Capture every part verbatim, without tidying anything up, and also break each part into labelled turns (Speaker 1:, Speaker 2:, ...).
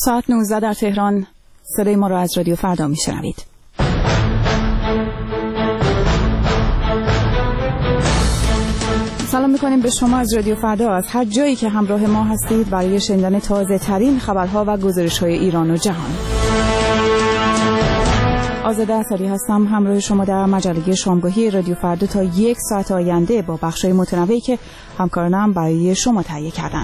Speaker 1: ساعت نوزده در تهران. صدای ما را از رادیو فردا میشنوید. سلام میکنیم به شما از رادیو فردا، از هر جایی که همراه ما هستید برای شنیدن تازه ترین خبرها و گزارش های ایران و جهان. آزاده اثری هستم، همراه شما در مجله شامگاهی رادیو فردا تا یک ساعت آینده با بخش‌های متنوعی که همکارانم برای شما تهیه کردند.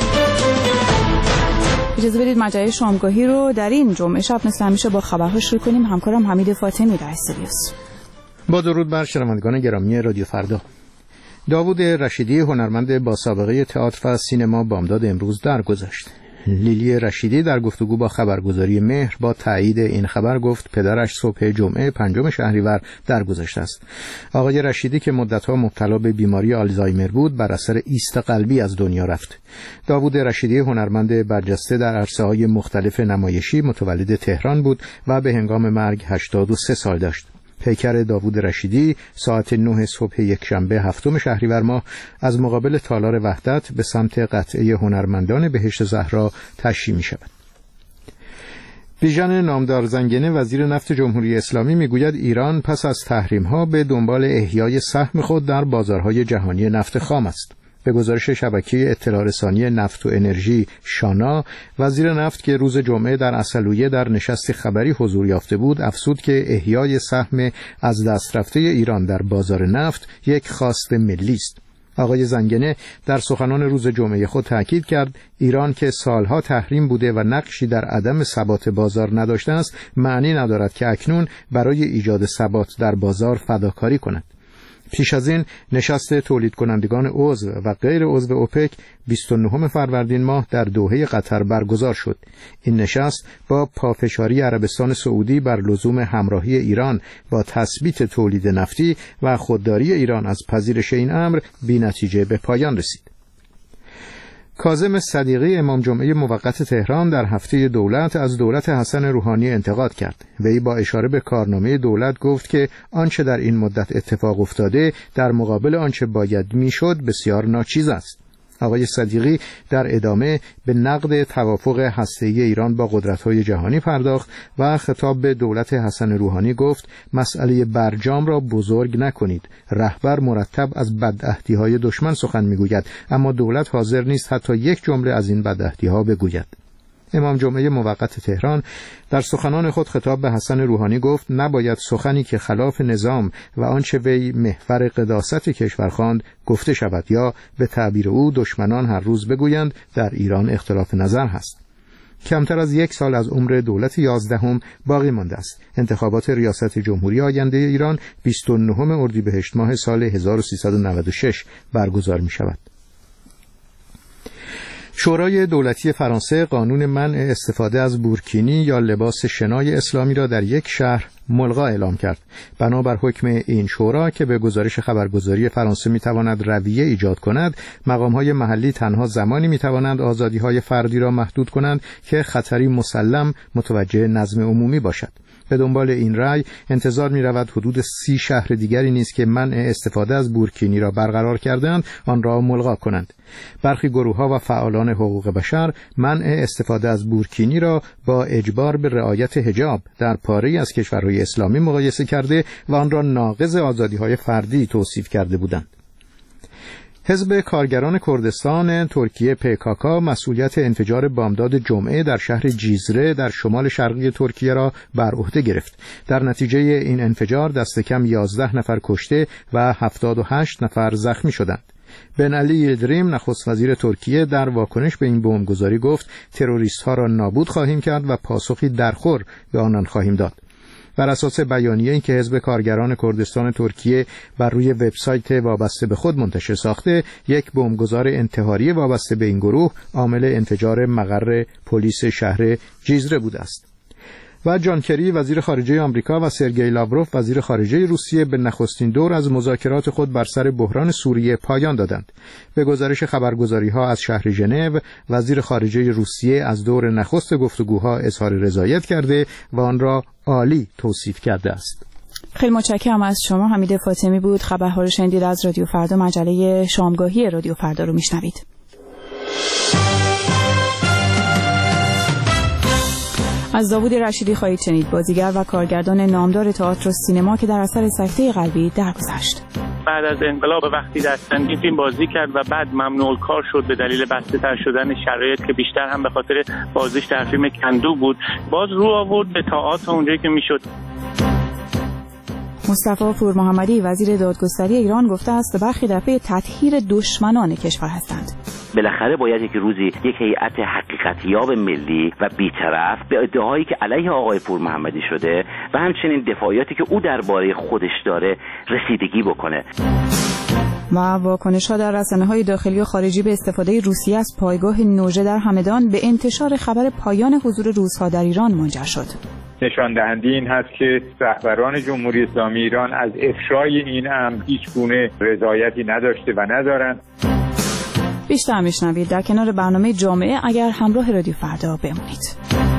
Speaker 1: اجازه بدید مجله شامگاهی رو در این جمعه شب مثل همیشه با خبرها شروع کنیم. همکارم حمید فاطمی در استودیوست.
Speaker 2: با درود بر شنوندگان گرامی رادیو فردا. داوود رشیدی، هنرمند با سابقه تئاتر و سینما، بامداد امروز درگذشت. لیلی رشیدی در گفتگو با خبرگزاری مهر با تایید این خبر گفت پدرش صبح جمعه پنجم شهریور درگذشته است. آقای رشیدی که مدت‌ها مبتلا به بیماری آلزایمر بود، بر اثر ایست قلبی از دنیا رفت. داوود رشیدی هنرمند برجسته در عرصه‌های مختلف نمایشی، متولد تهران بود و به هنگام مرگ هشتاد و سه سال داشت. پیکر داوود رشیدی ساعت نه صبح یکشنبه هفتم شهریور ماه از مقابل تالار وحدت به سمت قطعه هنرمندان بهشت زهرا تشییع می شود. بیژن نامدار زنگنه، وزیر نفت جمهوری اسلامی، میگوید ایران پس از تحریم‌ها به دنبال احیای سهم خود در بازارهای جهانی نفت خام است. به گزارش شبکه اطلاع رسانی نفت و انرژی شانا، وزیر نفت که روز جمعه در عسلویه در نشست خبری حضور یافته بود، افزود که احیای سهم از دست رفته ایران در بازار نفت یک خواست ملی است. آقای زنگنه در سخنان روز جمعه خود تاکید کرد ایران که سالها تحریم بوده و نقشی در عدم ثبات بازار نداشته است، معنی ندارد که اکنون برای ایجاد ثبات در بازار فداکاری کند. پیش از این نشست تولید کنندگان عضو و غیر عضو اوپک بیست و نه فروردین ماه در دوحه قطر برگزار شد. این نشست با پافشاری عربستان سعودی بر لزوم همراهی ایران با تثبیت تولید نفتی و خودداری ایران از پذیرش این امر بی نتیجه به پایان رسید. کاظم صدیقی، امام جمعه موقت تهران، در هفته دولت از دولت حسن روحانی انتقاد کرد. وی با اشاره به کارنامه دولت گفت که آنچه در این مدت اتفاق افتاده در مقابل آنچه باید میشد بسیار ناچیز است. آقای صدیقی در ادامه به نقد توافق هسته‌ای ایران با قدرت‌های جهانی پرداخت و خطاب به دولت حسن روحانی گفت مسئله برجام را بزرگ نکنید. رهبر مرتب از بدعهدی‌های دشمن سخن می‌گوید، اما دولت حاضر نیست حتی یک جمله از این بدعهدی‌ها بگوید. امام جمعه موقت تهران در سخنان خود خطاب به حسن روحانی گفت نباید سخنی که خلاف نظام و آنچه وی محور قداست کشور خواند گفته شود، یا به تعبیر او دشمنان هر روز بگویند در ایران اختلاف نظر هست. کمتر از یک سال از عمر دولت یازدهم باقی مانده است. انتخابات ریاست جمهوری آینده ایران بیست و نه اردیبهشت ماه سال هزار و سیصد و نود و شش برگزار می شود. شورای دولتی فرانسه قانون منع استفاده از بورکینی یا لباس شنای اسلامی را در یک شهر ملغا اعلام کرد. بنابر حکم این شورا که به گزارش خبرگزاری فرانسه میتواند رویه ایجاد کند، مقام‌های محلی تنها زمانی میتوانند آزادی‌های فردی را محدود کنند که خطری مسلم متوجه نظم عمومی باشد. به دنبال این رأی انتظار می رود حدود سی شهر دیگری نیز که منع استفاده از بورکینی را برقرار کردند آن را ملغا کنند. برخی گروه‌ها و فعالان حقوق بشر منع استفاده از بورکینی را با اجبار به رعایت حجاب در پاره‌ای از کشورهای اسلامی مقایسه کرده و آن را ناقض آزادی‌های فردی توصیف کرده بودند. حزب کارگران کردستان ترکیه پی کی کی مسئولیت انفجار بامداد جمعه در شهر جیزره در شمال شرقی ترکیه را بر عهده گرفت. در نتیجه این انفجار دست کم یازده نفر کشته و هفتاد و هشت نفر زخمی شدند. بن علی یلدریم، نخست وزیر ترکیه، در واکنش به این بمبگذاری گفت تروریست‌ها را نابود خواهیم کرد و پاسخی درخور به آنان خواهیم داد. بر اساس بیانیه‌ای که حزب کارگران کردستان ترکیه بر روی وبسایت وابسته به خود منتشر ساخته، یک بمبگذار انتحاری وابسته به این گروه عامل انفجار مقر پلیس شهر جیزره بوده است. و جان کری، وزیر خارجه آمریکا، و سرگئی لاوروف، وزیر خارجه روسیه، به نخستین دور از مذاکرات خود بر سر بحران سوریه پایان دادند. به گزارش خبرگزاری‌ها از شهر ژنو، وزیر خارجه روسیه از دور نخست گفتگوها اظهار رضایت کرده و آن را عالی توصیف کرده است.
Speaker 1: خیلی متشکرم از شما. حمید فاطمی بود. خبرها رو شنیدید از رادیو فردا. مجله شامگاهی رادیو فردا رو میشنوید. از داوود رشیدی خواهید شنید، بازیگر و کارگردان نامدار تئاتر و سینما که در اثر سکته قلبی درگذشت.
Speaker 3: بعد از انقلاب وقتی در سنگین فیلم بازی کرد و بعد ممنوع کار شد به دلیل بسته تر شدن شرایط که بیشتر هم به خاطر بازیش در فیلم کندو بود، باز رو آورد به تئاتر اونجایی که میشد.
Speaker 1: مصطفی پور محمدی وزیر دادگستری ایران گفته است برخی در پی تطهیر دشمنان کشور هستند.
Speaker 4: بالاخره باید یک روزی یک هیئت حقیقتیاب ملی و بی‌طرف به ادعاهایی که علیه آقای پور محمدی شده و همچنین دفاعاتی که او درباره خودش داره رسیدگی بکنه.
Speaker 1: و واکنش‌ها در رسانه‌های داخلی و خارجی به استفاده روسیه از پایگاه نوژه در همدان به انتشار خبر پایان حضور روس‌ها در ایران منجر شد.
Speaker 5: نشان دهنده این هست که رهبران جمهوری اسلامی ایران از افشای این امر هیچ گونه رضایتی نداشته و ندارند.
Speaker 1: بیشتر میشنوید در کنار برنامه جامعه اگر همراه رادیو فردا بمونید.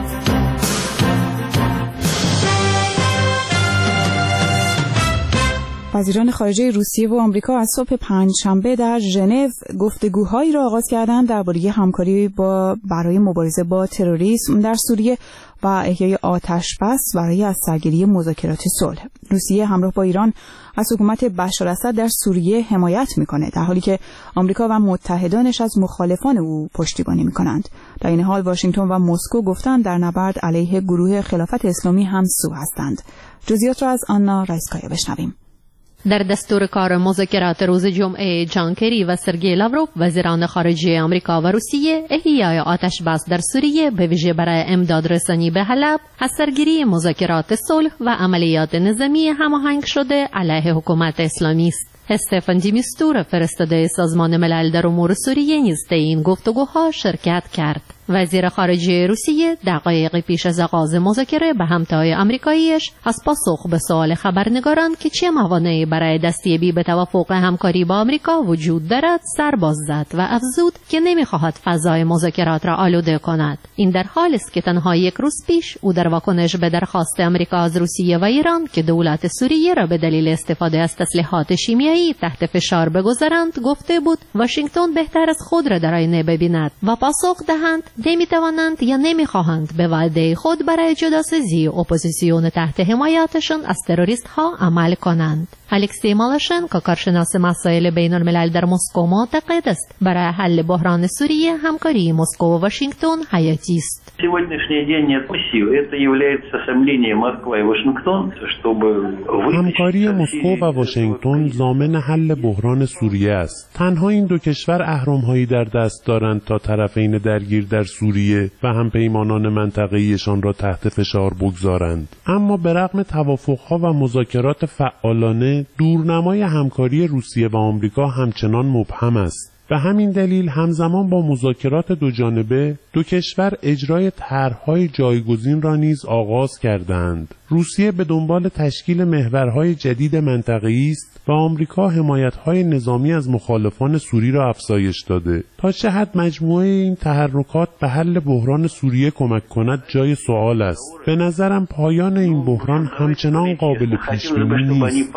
Speaker 1: وزیران خارجه روسیه و آمریکا از صبح پنجشنبه در ژنو گفتگوهایی را آغاز کردند درباره همکاری با برای مبارزه با تروریسم در سوریه و احیای آتش بس برای از سرگیری مذاکرات صلح. روسیه همراه با ایران از حکومت بشار اسد در سوریه حمایت میکنه، در حالی که آمریکا و متحدانش از مخالفان او پشتیبانی میکنند. در این حال واشنگتن و مسکو گفتند در نبرد علیه گروه خلافت اسلامی همسو هستند. جزئیات را از آنا رایسکایا بشنویم.
Speaker 6: در دستور کار مذاکرات روز جمعه جان کری و سرگئی لاوروف وزیران خارجه آمریکا و روسیه احیای آتش بس در سوریه به ویژه برای امداد رسانی به حلب، از سرگیری مذاکرات صلح و عملیات نظامی هماهنگ شده علیه حکومت اسلامی است. استفان دی میستور فرستاده سازمان ملل در امور سوریه نیز در این گفتگوها شرکت کرد. وزیر خارجه روسیه دقایقی پیش از آغاز مذاکره به همتای آمریکاییش از پاسخ به سوال خبرنگاران که چه موانعی برای دستیابی به توافق همکاری با آمریکا وجود دارد سر باز زد و افزود که نمیخواهد فضای مذاکرات را آلوده کند. این در حالی است که تنها یک روز پیش او در واکنش به درخواست آمریکا از روسیه و ایران که دولت سوریه را به دلیل استفاده از تسلیحات شیمیایی تحت فشار بگذارند گفته بود واشنگتن بهتر از خود را در آینه ببیند و پاسخ دهند نمیتوانند یا نمیخواهند به وعده خود برای جداسازی اپوزیسیون تحت حمایتشان از تروریست ها عمل کنند. الکسی مالاشنکو کارشناس مسائل بین الملل در مسکو معتقد است برای حل بحران سوریه همکاری مسکو و واشنگتن حیاتی است.
Speaker 7: همکاری مسکو و واشنگتن ضامن حل بحران سوریه است. تنها این دو کشور اهرم‌هایی در دست دارند تا طرفین درگیر در سوریه و همپیمانان منطقه‌ایشان را تحت فشار بگذارند. اما به رغم توافق‌ها و مذاکرات فعالانه، دورنمای همکاری روسیه و آمریکا همچنان مبهم است. به همین دلیل همزمان با مذاکرات دو جانبه دو کشور اجرای طرح‌های جایگزین را نیز آغاز کردند. روسیه به دنبال تشکیل محورهای جدید منطقه‌ای است و آمریکا حمایت‌های نظامی از مخالفان سوری را افزایش داده. تا چه حد مجموعه این تحرکات به حل بحران سوریه کمک کند جای سوال است. به نظرم پایان این بحران همچنان قابل پیش‌بینی نیست.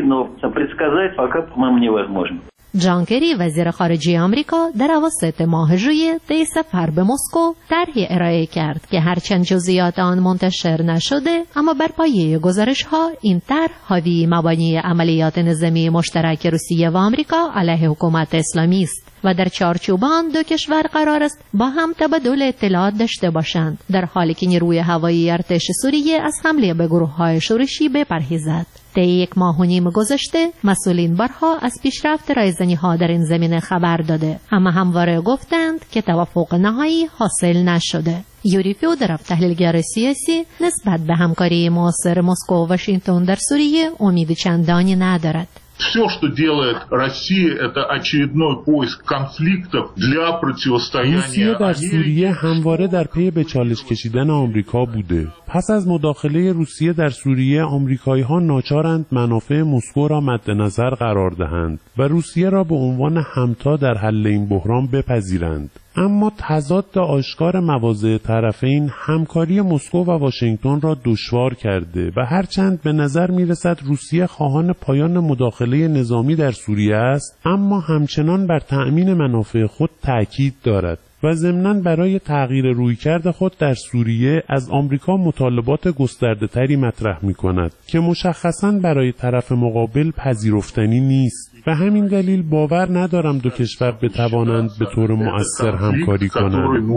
Speaker 6: جان کری وزیر خارجه آمریکا در اواسط ماه ژوئیه در سفر به مسکو طرحی ارائه کرد که هرچند جزئیات آن منتشر نشده اما بر پایه گزارش‌ها این طرح حاوی مبانی عملیات نظامی مشترک روسیه و آمریکا علیه حکومت اسلامی است و در چارچوب آن دو کشور قرار است با هم تبادل اطلاعات داشته باشند، در حالی که نیروی هوایی ارتش سوریه از حمله به گروه‌های شورشی بپرهیزد. طی یک ماه و نیم گذشته مسئولین بارها از پیشرفت رایزنی‌ها در این زمینه خبر داده، اما همواره گفتند که توافق نهایی حاصل نشده. یوری فیودورов تحلیلگر سیاسی نسبت به همکاری موثر مسکو و واشنگتن در سوریه امید چندانی ندارد.
Speaker 8: Все, что делает Россия, это очередной поиск конфликтов для противостояния.
Speaker 7: روسیه در سوریه همواره در پی به چالش کشیدن آمریکا بوده. پس از مداخله روسیه در سوریه، آمریکایی‌ها ناچارند منافع مسکو را مد نظر قرار دهند و روسیه را به عنوان همتا در حل این بحران بپذیرند. اما تضاد آشکار مواضع طرفین همکاری مسکو و واشنگتن را دشوار کرده و هرچند به نظر می‌رسد روسیه خواهان پایان مداخله نظامی در سوریه است، اما همچنان بر تأمین منافع خود تأکید دارد. و ضمناً برای تغییر رویکرد خود در سوریه از آمریکا مطالبات گسترده‌تری مطرح می‌کند که مشخصاً برای طرف مقابل پذیرفتنی نیست و همین دلیل باور ندارم دو کشور بتوانند به طور مؤثر همکاری کنند.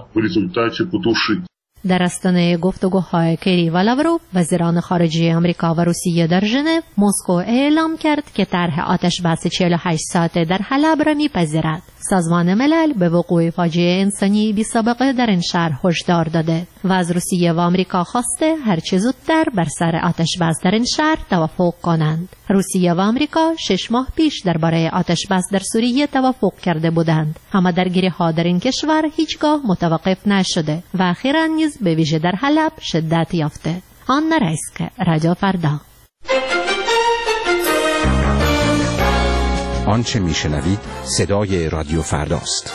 Speaker 6: در آستانه گفتگوهای کری و لاوروف، وزیران خارجه آمریکا و روسیه در ژنو، مسکو اعلام کرد که طرح آتش بس چهل و هشت ساعته در حلب را می‌پذیرد. سازمان ملل به وقوع فاجعه انسانی بی سابقه در این شهر هشدار داده و از روسیه و آمریکا خواسته هرچه زودتر بر سر آتش بس در این شهر توافق کنند. روسیه و آمریکا شش ماه پیش درباره آتش بس در سوریه توافق کرده بودند، اما درگیری‌ها در این کشور هیچگاه متوقف نشده و اخیراً نیز به ویژه در حلب شدت یافته. آن نرایسک، رادیو فردا.
Speaker 9: آنچه میشنوید صدای رادیو فرداست.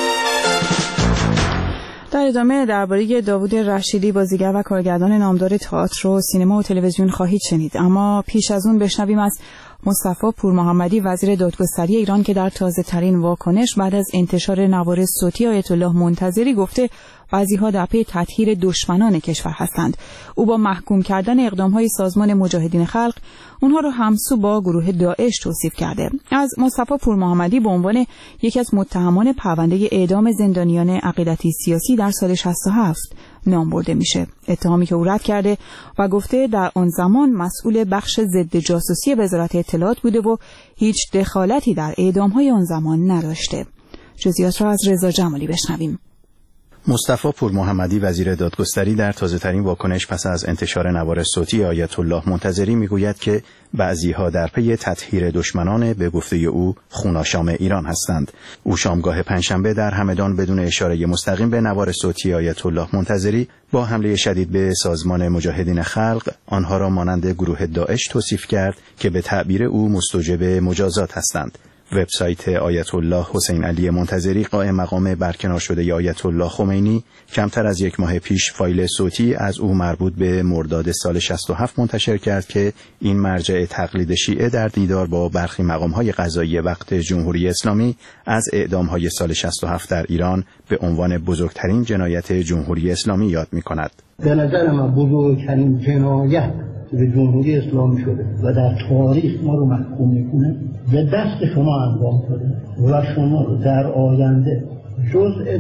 Speaker 1: در ادامه درباره داوود رشیدی، بازیگر و کارگردان نامدار تئاتر و سینما و تلویزیون خواهید شنید، اما پیش از اون بشنویم از مصطفی پورمحمدی، وزیر دادگستری ایران، که در تازه ترین واکنش بعد از انتشار نوار صوتی آیت الله منتظری گفته بعضی‌ها در پی تطهیر دشمنان کشور هستند. او با محکوم کردن اقدام‌های سازمان مجاهدین خلق اونها را همسو با گروه داعش توصیف کرده. از مصطفی پورمحمدی به عنوان یکی از متهمان پرونده اعدام زندانیان عقیدتی سیاسی در سال شصت و هفت نام برده میشه. اتهامی که او رد کرده و گفته در آن زمان مسئول بخش ضد جاسوسی وزارت اطلاعات بوده و هیچ دخالتی در اعدام‌های آن زمان نداشته. جزئیات را از رضا جمالی بشنویم.
Speaker 10: مصطفی پورمحمدی، وزیر دادگستری، در تازه‌ترین واکنش پس از انتشار نوار صوتی آیت الله منتظری میگوید که بعضی‌ها در پی تطهیر دشمنان به گفته او خوناشام ایران هستند. او شامگاه پنجشنبه در همدان بدون اشاره مستقیم به نوار صوتی آیت الله منتظری با حمله شدید به سازمان مجاهدین خلق آنها را مانند گروه داعش توصیف کرد که به تعبیر او مستوجب مجازات هستند. وبسایت آیت الله حسین علی منتظری، قائم مقام برکنار شده آیت الله خمینی، کمتر از یک ماه پیش فایل صوتی از او مربوط به مرداد سال شصت و هفت منتشر کرد که این مرجع تقلید شیعه در دیدار با برخی مقام‌های قضایی وقت جمهوری اسلامی از اعدام‌های سال شصت و هفت در ایران به عنوان بزرگترین جنایت جمهوری اسلامی یاد می‌کند.
Speaker 11: به نظر من بزرگترین جنایت به جمهوری اسلامی شده و در تاریخ ما رو محکوم میکنه به دست شما انجام شده و شما رو در آینده جزء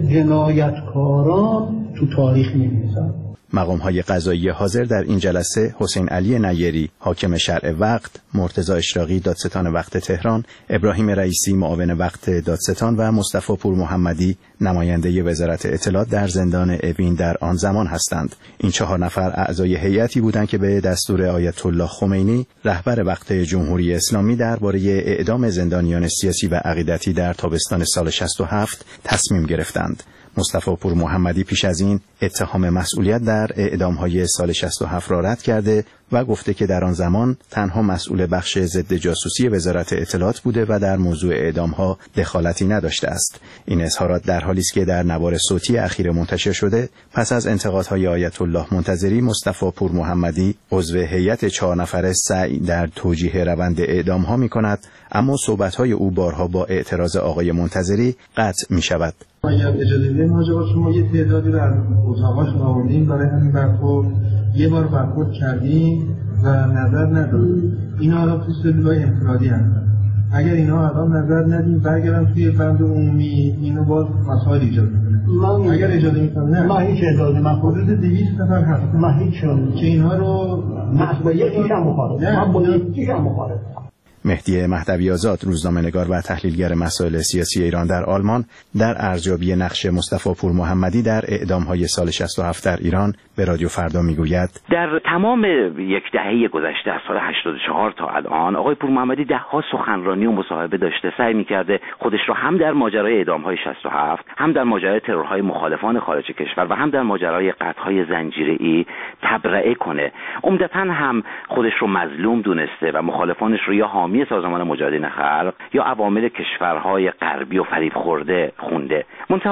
Speaker 11: جنایتکاران تو تاریخ می‌نویسن.
Speaker 10: مقام‌های قضایی حاضر در این جلسه حسین علی نیری، حاکم شرع وقت، مرتضی اشراقی، دادستان وقت تهران، ابراهیم رئیسی، معاون وقت دادستان و مصطفی پورمحمدی، نماینده وزارت اطلاعات در زندان اوین در آن زمان هستند. این چهار نفر اعضای هیئتی بودند که به دستور آیت الله خمینی، رهبر وقت جمهوری اسلامی، درباره اعدام زندانیان سیاسی و عقیدتی در تابستان سال شصت و هفت تصمیم گرفتند. مصطفی پورمحمدی پیش از این اتهام مسئولیت در اعدام‌های سال شصت و هفت را رد کرده و گفته که در آن زمان تنها مسئول بخش ضد جاسوسی وزارت اطلاعات بوده و در موضوع اعدام‌ها دخالتی نداشته است. این اظهارات در حالی است که در نوار صوتی اخیر منتشر شده پس از انتقادهای آیت الله منتظری، مصطفی پورمحمدی، عضو هیئت چهار نفره، سعی در توجیه روند اعدام‌ها می‌کند، اما صحبت‌های او بارها با اعتراض آقای منتظری قطع می‌شود.
Speaker 12: اگر اجازه بدید ما جواب شما یه تعدادی رو از اتاقاشون آوردیم برای همین برخورد، یه بار برخورد کردیم و نظر ندادیم. اینا الان توی سلولای انفرادی هستن. اگر اینا الان نظر ندیم برگردن توی بند عمومی، اینو باز مسائل ایجاد می‌کنه. اگر اجازه می‌کنه نه،
Speaker 11: ما هیچ اجازه من
Speaker 12: حدود دویست نفر هست.
Speaker 11: ما هیچ
Speaker 12: که اینها رو
Speaker 11: مسئله یکیش هم مخالف. من با یکیش هم مخالف.
Speaker 10: مهدی مهدوی آزاد، روزنامه‌نگار و تحلیلگر مسائل سیاسی ایران در آلمان، در ارزیابی نقش مصطفی پورمحمدی در اعدام‌های سال شصت و هفت در ایران به رادیو فردا میگوید:
Speaker 4: در تمام یک دهه گذشته از سال هشتاد و چهار تا الان آقای پورمحمدی ده‌ها سخنرانی و مصاحبه داشته، سعی می‌کرده خودش رو هم در ماجرای اعدام‌های شصت و هفت، هم در ماجرای ترورهای مخالفان خارج کشور و هم در ماجرای قتل‌های زنجیره‌ای تبرئه کنه. عمدتاً هم خودش رو مظلوم دونسته و مخالفانش رو یا حامی سازمان مجاهدین خلق یا عوامل کشورهای غربی و فریب خورده خونده. منتها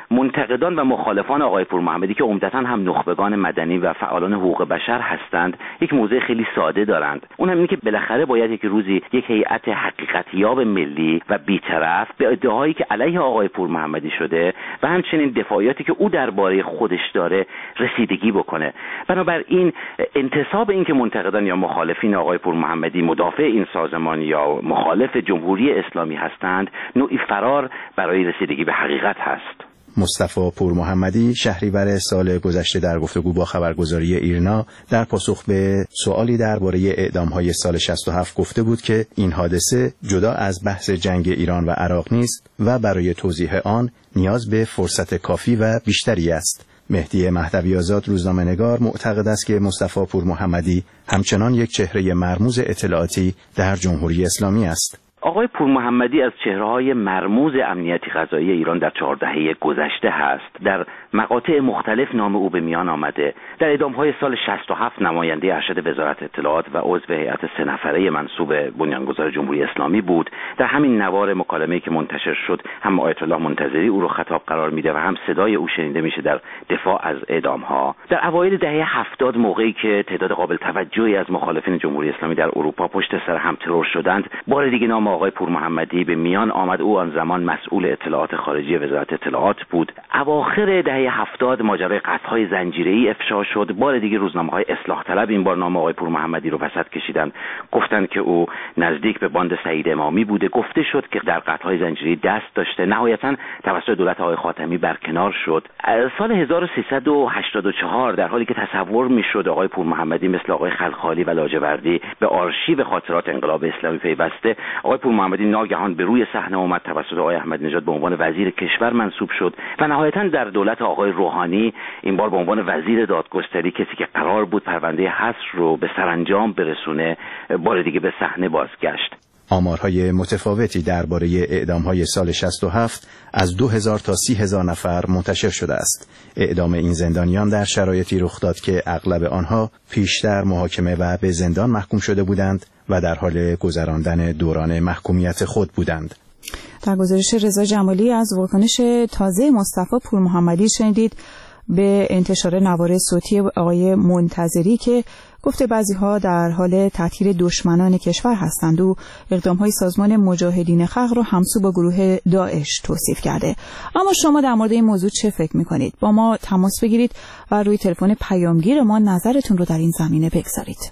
Speaker 4: منتقدان و مخالفان آقای پور محمدی که عمدتاً هم نخبگان مدنی و فعالان حقوق بشر هستند یک موضع خیلی ساده دارند. اون هم اینه که بالاخره باید یک روزی یک هیئت حقیقتیاب ملی و بی‌طرف به ادعاهایی که علیه آقای پور محمدی شده و همچنین دفاعاتی که او درباره خودش داره رسیدگی بکنه. بنابراین انتصاب این که منتقدان یا مخالفین آقای پور محمدی مدافع این سازمان یا مخالف جمهوری اسلامی هستند نوعی فرار برای رسیدگی به حقیقت هست.
Speaker 10: مصطفی پور محمدی شهریور سال گذشته در گفتگو با خبرگزاری ایرنا در پاسخ به سوالی درباره اعدام‌های سال شصت و هفت گفته بود که این حادثه جدا از بحث جنگ ایران و عراق نیست و برای توضیح آن نیاز به فرصت کافی و بیشتری است. مهدی مهدوی آزاد روزنامه‌نگار معتقد است که مصطفی پور محمدی همچنان یک چهره مرموز اطلاعاتی در جمهوری اسلامی است.
Speaker 4: آقای پور محمدی از چهره‌های مرموز امنیتی قضایی ایران در چهار دهه گذشته هست. در مقاطع مختلف نام او به میان آمده. در اعدام‌های سال شصت و هفت نماینده ارشد وزارت اطلاعات و عضو هیئت سه نفره منصوب بنیانگذار جمهوری اسلامی بود. در همین نوار مکالمه‌ای که منتشر شد هم آیت الله منتظری او رو خطاب قرار میده و هم صدای او شنیده میشه در دفاع از اعدام‌ها. در اوایل دهه هفتاد موقعی که تعداد قابل توجهی از مخالفین جمهوری اسلامی در اروپا پشت سر هم ترور شدند، بار دیگه نام آقای پور محمدی به میان آمد. او آن زمان مسئول اطلاعات خارجی وزارت اطلاعات بود. اواخر دهه هفتاد ماجرای قطع‌های زنجیره‌ای افشا شد. بار دیگه روزنامه‌های اصلاح طلب این بار نام آقای پور محمدی رو وسط کشیدن، گفتند که او نزدیک به باند سعید امامی بوده. گفته شد که در قطع‌های زنجیره‌ای دست داشته. نهایتاً توسط دولت آقای خاتمی برکنار شد. سال هزار و سیصد و هشتاد و چهار در حالی که تصور می‌شد آقای پور محمدی مثل آقای خلخالی و لاجوردی به آرشیو خاطرات انقلاب اسلامی پیوسته، آقای پور محمدی ناگهان به روی صحنه اومد، توسط آقای احمدی نژاد به عنوان وزیر کشور منصوب شد و نهایتاً در دولت آقای روحانی این بار به عنوان وزیر دادگستری، کسی که قرار بود پرونده حصر رو به سرانجام برسونه، بار دیگه به صحنه بازگشت.
Speaker 10: آمارهای متفاوتی درباره اعدام‌های سال شصت و هفت از دو هزار تا سی هزار نفر منتشر شده است. اعدام این زندانیان در شرایطی رخ داد که اغلب آنها پیشتر محاکمه و به زندان محکوم شده بودند و در حال گذراندن دوران محکومیت خود بودند.
Speaker 1: در گزارش رضا جمالی از واکنش تازه مصطفی پور محمدی شنیدید به انتشار نوار صوتی آقای منتظری که گفته بعضی‌ها در حال تطهیر دشمنان کشور هستند و اقدام‌های سازمان مجاهدین خلق را همسو با گروه داعش توصیف کرده. اما شما در مورد این موضوع چه فکر می‌کنید؟ با ما تماس بگیرید و روی تلفن پیامگیر ما نظرتون رو در این زمینه بگذارید.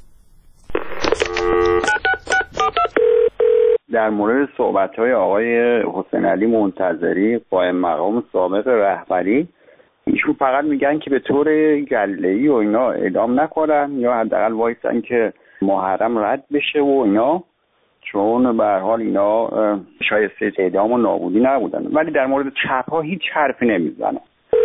Speaker 13: در مورد صحبت‌های آقای حسین علی منتظری قائم مقام سابق رهبری، ایشون فقط میگن که به طور گله‌ای و اینا اعدام نکنن یا حداقل وایسن که محرم رد بشه و اینا، چون به هر حال اینا شایسته اعدام و نابودی نبودن. ولی در مورد چپ‌ها هیچ حرفی نمیزنن.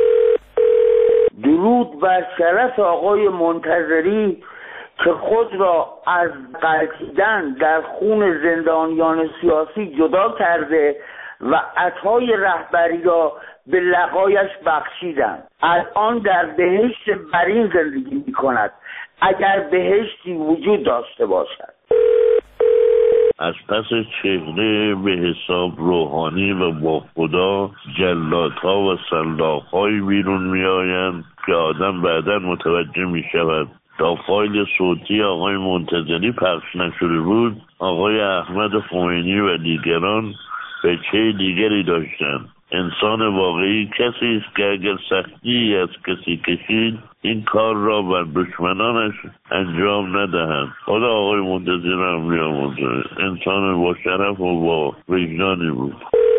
Speaker 14: درود بر شرف آقای منتظری که خود را از غلطیدن در خون زندانیان سیاسی جدا کرده و عطای رهبری را به لقایش بخشیدند. الان در بهشت برین زندگی می کند، اگر بهشتی وجود داشته باشد.
Speaker 15: از پس چهره به حساب روحانی و با خدا جلادها و سلاخ‌هایی بیرون می آیند که آدم بعدا متوجه می شود. تا فایل صوتی آقای منتظری پخش نشده بود، آقای احمد خمینی و دیگران بچه دیگری داشتند. انسان واقعی کسی است که اگر سختی از کسی کشید این کار را بر دشمنانش انجام ندهند. خدا آقای منتظری را بیامرزه. انسان با شرف و با وجدانی بود.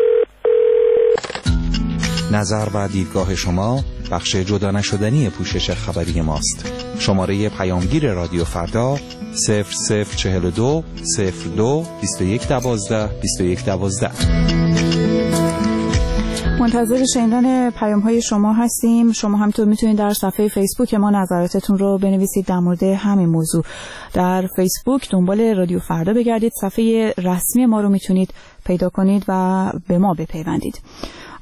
Speaker 9: نظر و دیدگاه شما بخش جدا نشدنی پوشش خبری ماست. شماره پیامگیر رادیو فردا صفر صفر چهل و دو صفر دو بیست و یک دوازده بیست و یک دوازده.
Speaker 1: منتظر شنیدن پیام های شما هستیم. شما همینطور میتونید در صفحه فیسبوک ما نظراتتون رو بنویسید در مورد همین موضوع. در فیسبوک دنبال رادیو فردا بگردید، صفحه رسمی ما رو میتونید پیدا کنید و به ما بپیوندید.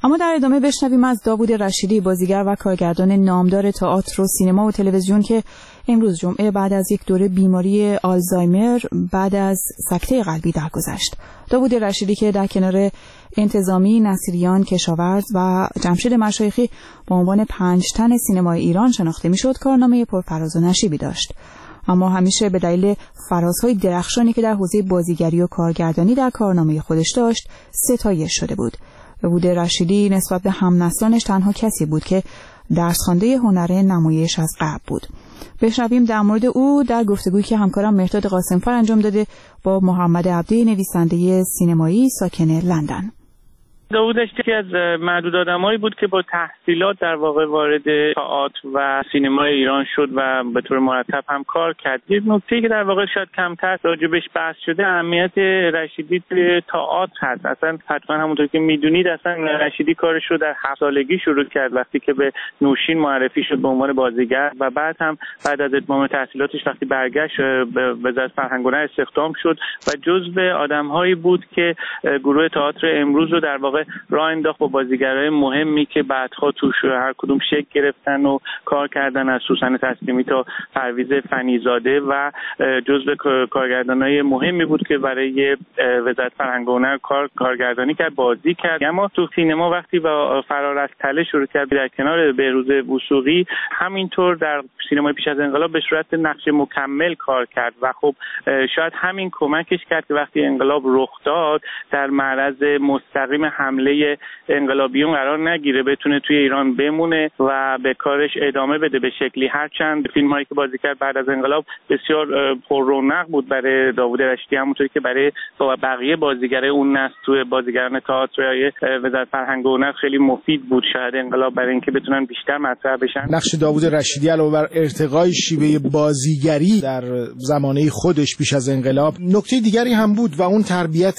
Speaker 1: اما در ادامه بشنویم از داوود رشیدی، بازیگر و کارگردان نامدار تئاتر و سینما و تلویزیون که امروز جمعه بعد از یک دوره بیماری آلزایمر بعد از سکته قلبی درگذشت. داوود رشیدی که در کنار انتظامی، نصیریان، کشاورز و جمشید مشایخی به عنوان پنج تن سینمای ایران شناخته میشد، کارنامه پرفراز و نشیبی داشت. اما همیشه به دلیل فرازهای درخشانی که در حوزه بازیگری و کارگردانی در کارنامه خودش داشت ستایش شده بود. داوود رشیدی نسبت به همنسلانش تنها کسی بود که درس خوانده هنر نمایش از قبل بود. بشنویم در مورد او در گفتگویی که همکارم مهرداد قاسمفر انجام داده با محمد عبدی، نویسنده سینمایی ساکن لندن.
Speaker 3: داوود یکی از معدود آدمایی بود که با تحصیلات در واقع وارد تئاتر و سینمای ایران شد و به طور مرتب هم کار کرد. یک نکته‌ای که در واقع شاید کمتر راجبش بحث شده، اهمیت رشیدی توی تئاتر هست. اصلا حتما همونطور که میدونید اصلا رشیدی کارش رو در هفت سالگی شروع کرد وقتی که به نوشین معرفی شد به عنوان بازیگر و بعد هم بعد از اتمام تحصیلاتش وقتی برگشت به وزارت فرهنگ و هنر استخدام شد و جزو آدم‌هایی بود که گروه تئاتر امروز رو در واقع راه انداخت با بازیگرای مهمی که بعدها توش هر کدوم شکل گرفتن و کار کردن، از سوسن تسلیمی تا پرویز فنیزاده و جزو کارگردانای مهمی بود که برای وزارت فرهنگ و هنر کار کارگردانی کرد، بازی کرد. اما تو سینما وقتی با فرار از تله شروع کرد در کنار بهروز وثوقی، همینطور در سینمای پیش از انقلاب به صورت نقش مکمل کار کرد و خب شاید همین کمکش کرد که وقتی انقلاب رخ داد در معرض مستقیم حمله انقلابیون قرار نگیره، بتونه توی ایران بمونه و به کارش ادامه بده به شکلی. هرچند فیلم‌هایی که بازی کرد بعد از انقلاب بسیار پر رونق بود برای داوود رشیدی، همونطوری که برای بقیه بازیگرای اون نسل توی بازیگران تئاتر وزارت فرهنگ و هنر خیلی مفید بود شاید انقلاب برای اینکه بتونن بیشتر مطرح بشن.
Speaker 16: نقش داوود رشیدی علاوه بر ارتقای شیوه بازیگری در زمانه خودش پیش از انقلاب، نکته دیگری هم بود و اون تربیت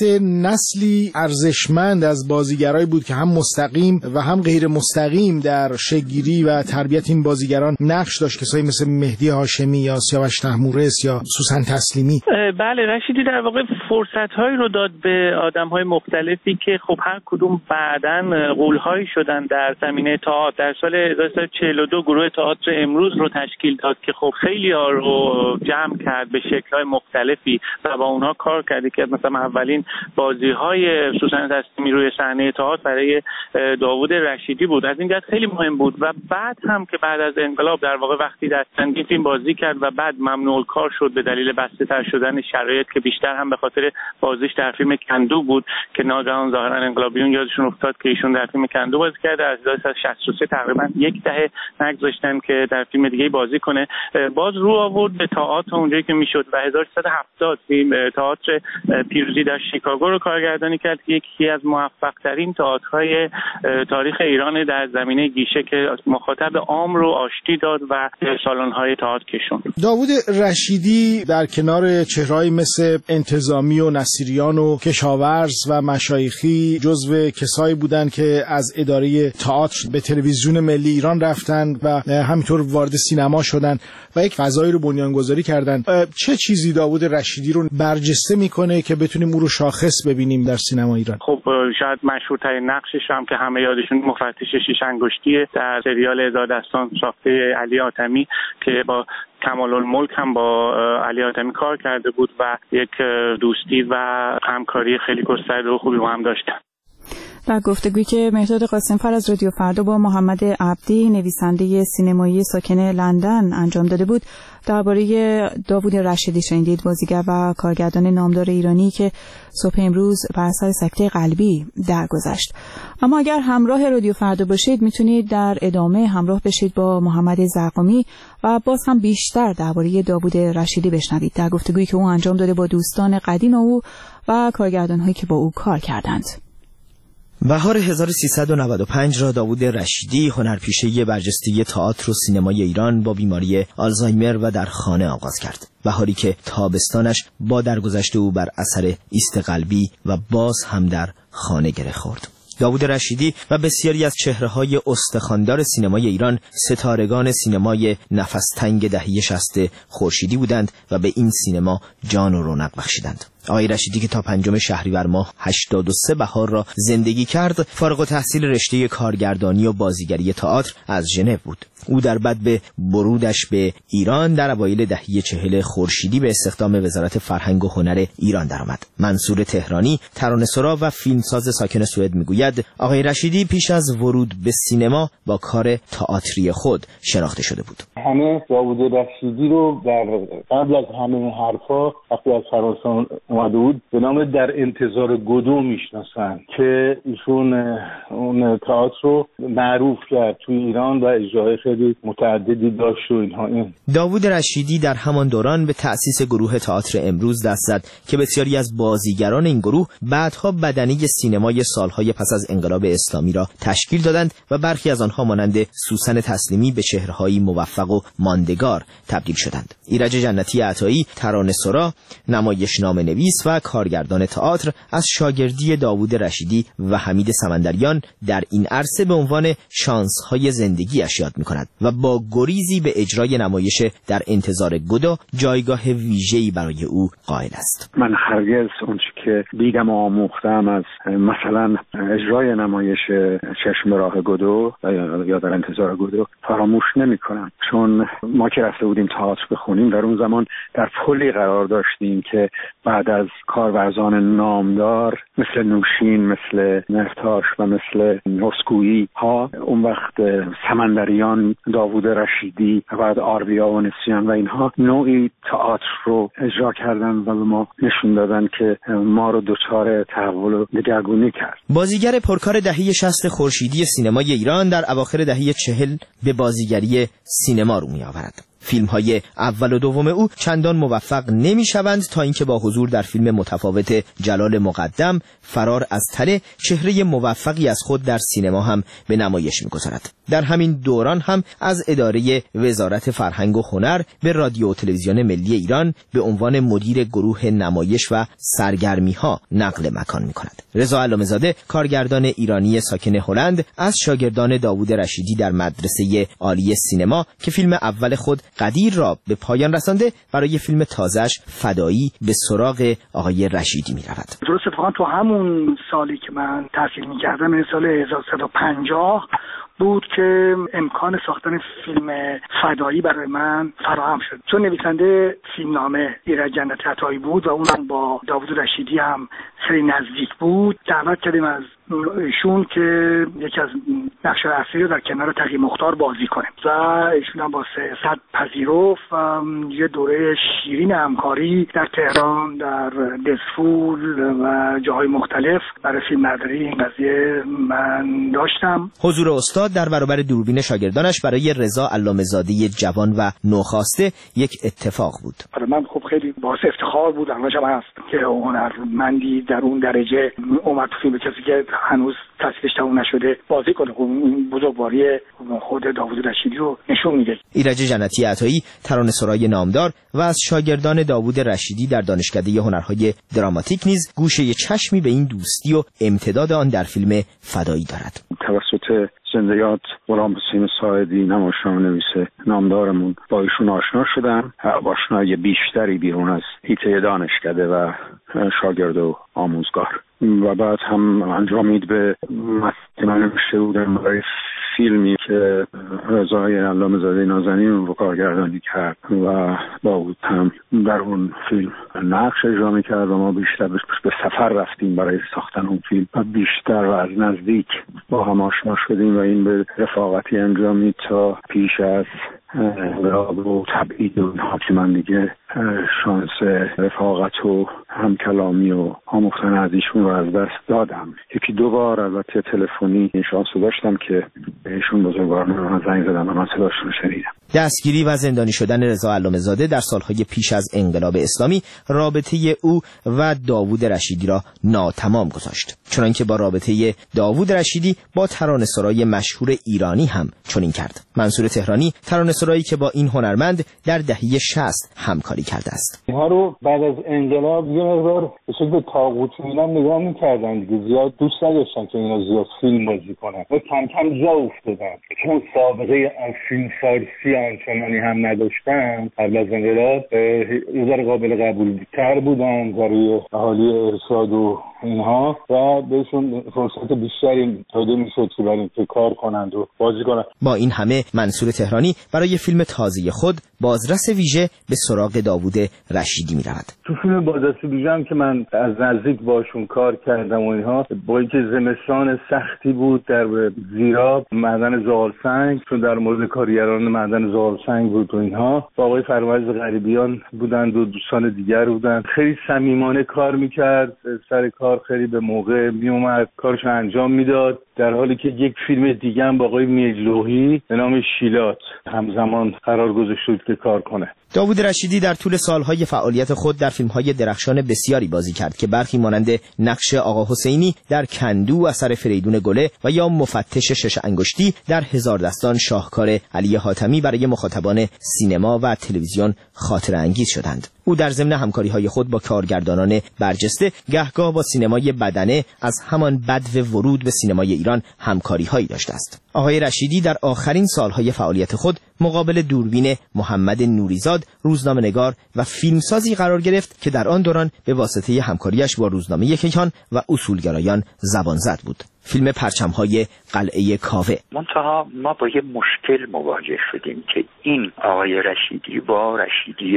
Speaker 16: نسلی ارزشمند از بازیگرایی بود که هم مستقیم و هم غیر مستقیم در شکل‌گیری و تربیت این بازیگران نقش داشت، کسایی مثل مهدی هاشمی یا سیاوش طهمورث یا سوسن تسلیمی.
Speaker 3: بله، رشیدی در واقع فرصت‌هایی رو داد به آدم‌های مختلفی که خب هر کدوم بعداً غول‌هایی شدن در زمینه تئاتر. در سال هزار و سیصد و چهل و دو گروه تئاتر امروز رو تشکیل داد که خب خیلی‌ها رو جمع کرد به شکل‌های مختلفی و با اونها کار کرد که مثلا اولین بازی‌های سوسن تسلیمی روی صحنه تئاتر برای داوود رشیدی بود. از این جهت خیلی مهم بود و بعد هم که بعد از انقلاب در واقع وقتی در چندین فیلم بازی کرد و بعد ممنوع الکار شد به دلیل بسته تر شدن شرایط که بیشتر هم به خاطر بازیش در فیلم کندو بود که ناگهان ظاهرا انقلابیون یادشون افتاد که ایشون در فیلم کندو بازی کرده. از هزار و سیصد و شصت و سه تقریبا یک دهه نگذاشتن که در فیلم دیگه بازی کنه. باز رو آورد به تئاتر اونجایی که میشد و هزار و سیصد و هفتاد فیلم تئاتر پیروزی در شیکاگو رو کارگردانی کرد که یکی از موفق ترین تئاترهای تاریخ ایران در زمینه گیشه که مخاطب عام رو آشتی داد و سالن‌های تئاتر کشوند.
Speaker 16: داوود رشیدی در کنار چهرهایی مثل انتظامی و نصیریان و کشاورز و مشایخی جزو کسایی بودند که از اداره تئاتر به تلویزیون ملی ایران رفتند و همینطور وارد سینما شدند و یک فضایی رو بنیانگذاری کردند. چه چیزی داوود رشیدی رو برجسته میکنه که بتونیم او رو شاخص ببینیم در سینما ایران؟
Speaker 3: خب شاید مشهورترین نقشش هم که همه یادشون مفتش شیش انگشتیه در سریال هزار دستان ساخته علی حاتمی که با کمال الملک هم با علی حاتمی کار کرده بود و یک دوستی و همکاری خیلی گسترده و خوبی با هم داشتن.
Speaker 1: در گفتگویی که مهرداد قاسمفر از رادیو فردا با محمد عبدی، نویسنده سینمایی ساکن لندن انجام داده بود، درباره داوود رشیدی شنیدید، بازیگر و کارگردان نامدار ایرانی که صبح امروز بر اثر سکته قلبی درگذشت. اما اگر همراه رادیو فردا باشید میتونید در ادامه همراه بشید با محمد زرقامی و باز هم بیشتر درباره داوود رشیدی بشنوید در گفتگویی که او انجام داده با دوستان قدیم او و کارگردان‌هایی که با او کار کردند.
Speaker 17: بهار هزار و سیصد و نود و پنج را داوود رشیدی، هنرپیشه برجسته تئاتر و سینمای ایران، با بیماری آلزایمر و در خانه آغاز کرد. بهاری که تابستانش با درگذشت او بر اثر ایست قلبی و باز هم در خانه گره خورد. داوود رشیدی و بسیاری از چهره‌های استخواندار سینمای ایران ستارگان سینمای نفس تنگ دهه شصت خورشیدی بودند و به این سینما جان و رونق بخشیدند. آقای رشیدی که تا پنجم شهریور ماه هشتاد و سه بهار را زندگی کرد، فارغ التحصیل رشته کارگردانی و بازیگری تئاتر از ژنو بود. او در بعد به برودش به ایران در اوایل دهه چهل خورشیدی به استخدام وزارت فرهنگ و هنر ایران درآمد. منصور تهرانی، ترانه‌سرا و فیلمساز ساکن سوئد میگوید آقای رشیدی پیش از ورود به سینما با کار تئاتری خود شناخته شده بود.
Speaker 18: همه داوود رشیدی رو در قبل از همه حرفا وقتی از فرانسه اومده بود به نام در انتظار گودو میشناسن که ایشون اون تئاتر رو معروف کرد توی ایران و اجرای خیلی متعددی داشت و اینها. این
Speaker 17: داوود رشیدی در همان دوران به تأسیس گروه تئاتر امروز دست زد که بسیاری از بازیگران این گروه بعدها بدنه سینمای سالهای پس از انقلاب اسلامی را تشکیل دادند و برخی از آنها مانند سوسن تسلیمی به چهره‌هایی موفق و ماندگار تبدیل شدند. ایرج جنتی عطایی، ترانه‌سرا، نمایشنامه نویس و کارگردان تئاتر، از شاگردی داوود رشیدی و حمید سمندریان در این عرصه به عنوان شانس‌های زندگی‌اش یاد می‌کند و با گریزی به اجرای نمایش در انتظار گودو جایگاه ویژه‌ای برای او قائل است.
Speaker 18: من هرگز اونچه که دیدم و آموختم از مثلا اجرای نمایش چشم راه گودو یا در انتظار گودو فراموش نمی‌کنم، چون ما که رفته بودیم تئاتر بخونیم در اون زمان در پلی قرار داشتیم که بعد از کارورزان نامدار مثل نوشین، مثل مهرتاش و مثل رسکویی ها، اون وقت سمندریان، داوود رشیدی و بعد آربیا و نسیان و اینها نوعی تئاتر رو اجرا کردن و به ما نشون دادن که ما رو دچار تحول و دگرگونی کرد.
Speaker 17: بازیگر پرکار دهه شصت خورشیدی سینمای ایران در اواخر دهه چهل به بازیگری سینما رو می آورد. فیلم‌های اول و دوم او چندان موفق نمی‌شوند تا اینکه با حضور در فیلم متفاوت جلال مقدم فرار از تله چهره موفقی از خود در سینما هم به نمایش می‌گذارد. در همین دوران هم از اداره وزارت فرهنگ و هنر به رادیو و تلویزیون ملی ایران به عنوان مدیر گروه نمایش و سرگرمی‌ها نقل مکان می‌کند. رضا علامه‌زاده، کارگردان ایرانی ساکن هلند، از شاگردان داوود رشیدی در مدرسه عالی سینما که فیلم اول خود قدیر را به پایان رسانده، برای فیلم تازه‌اش فدایی به سراغ آقای رشیدی می‌رود.
Speaker 19: درست اتفاقا تو همون سالی که من تحصیل می‌کردم، سال هزار و سیصد و پنجاه بود که امکان ساختن فیلم فدایی برای من فراهم شد. چون نویسنده فیلمنامه ایرج جنتی عطایی بود و اونم با داوود رشیدی هم خیلی نزدیک بود، دعوت کردیم از ایشون که یکی از نقش‌های اصلی رو در کنار تقی مختار بازی کنه و ایشون هم با صد پذیرفت و یه دوره شیرین همکاری در تهران، در دزفول و جاهای مختلف برای فیلمبرداری این قضیه من داشتم.
Speaker 17: حضور استاد در برابر دوربین شاگردانش برای رضا علامه‌زاده جوان و نوخاسته یک اتفاق بود.
Speaker 19: برای من خب خیلی باعث افتخار بود، همچنین هست که هنرمندی در اون درجه اومد تو فیلم، کسی که هنوز تصویرش تموم نشده بازی کنه. این بزرگواری خود داوود رشیدی رو نشون میده.
Speaker 17: ایرج جنتی عطایی، ترانه‌سرای نامدار و از شاگردان داوود رشیدی در دانشکده هنرهای دراماتیک نیز گوشه چشمی به این دوستی و امتداد آن در فیلم فدایی دارد.
Speaker 18: توسط زندیات غلام حسین ساعدی، نمایشنامه نویس نامدارمون، با ایشون آشنا شدم. آشنایی بیشتری بیرون از حیطه دانشکده و شاگرد و آموزگار و بعد هم انجامید به متن من نوشته بودم برای فیلمی که رضا علامه‌زاده نازنین رو کارگردانی کرد و داوود هم در اون فیلم نقش اجرا می‌کرد و ما بیشتر به سفر رفتیم برای ساختن اون فیلم و بیشتر و از نزدیک با هم آشنا شدیم و این به رفاقتی انجامید تا پیش از انقلاب و تبعید و اینها که من دیگه شانس رفاقت و همکلامی و آموختن از ایشون رو از دست دادم. یکی دو بار البته تلفنی این شانس رو داشتم که ایشون بزرگواران رو زنگ زدم و من صداشون رو شنیدم.
Speaker 17: دستگیری و زندانی شدن رضا علامه‌زاده در سالهای پیش از انقلاب اسلامی رابطه او و داوود رشیدی را ناتمام گذاشت، چنانکه با رابطه داوود رشیدی با ترانه‌سرای مشهور ایرانی هم چنین کرد. منصور تهرانی، ترانه‌سرایی که با این هنرمند در دهه شصت همکاری جاری کرده است.
Speaker 20: اینها رو بعد از انقلاب یه مقدار به شکل طاغوتی اینا نگاه می‌کردن دیگه، زیاد دوست نداشتن که اینا زیاد فیلم بازی کنن و کم کم جا افتادن، چون سابقه از فیلم فارسی آنچنانی هم نداشتن قبل از انقلاب، یه ذره قابل قبول تر بودن برای اهالی ارشاد و اینها و بهشون فرصت بیشتری داده میشد که برای اینکه کار کنند و بازی کنند.
Speaker 17: با این همه منصور تهرانی برای فیلم تازه خود بازرس ویژه به سراغ داوود رشیدی میرود.
Speaker 20: تو فیلم بازرس ویژه هم که من از نزدیک باشون کار کردم و اینها، با اینکه زمستان سختی بود در زیراب معدن زغالسنگ، چون در مورد کارگران معدن زغالسنگ بود و اینها، با آقای فرمایز غریبیان بودند و دوستان دیگر بودند، خیلی صمیمانه کار میکرد، سر کار خیلی به موقع میومد، کارش انجام میداد، در حالی که یک فیلم دیگه هم با آقای میجلوحی به نام شیلات همزمان قرار گذاشته بود که کار کنه.
Speaker 17: داوود رشیدی در طول سالهای فعالیت خود در فیلم‌های درخشان بسیاری بازی کرد که برخی مانند نقش آقا حسینی در کندو اثر فریدون گله و یا مفتش شش انگشتی در هزار دستان شاهکار علی حاتمی برای مخاطبان سینما و تلویزیون خاطره انگیز شدند. او در ضمن همکاری‌های خود با کارگردانان برجسته گهگاه با سینمای بدنه از همان بدو ورود به سینمای ایران همکاری‌هایی داشته است. آقای رشیدی در آخرین سالهای فعالیت خود مقابل دوربین محمد نوریزاد روزنامه‌نگار و فیلمسازی قرار گرفت که در آن دوران به واسطه همکاریش با روزنامه کیهان و اصولگرایان زبان زد بود. فیلم پرچم‌های قلعه کاوه.
Speaker 21: منتها ما با یه مشکل مواجه شدیم که این آقای رشیدی با رشیدی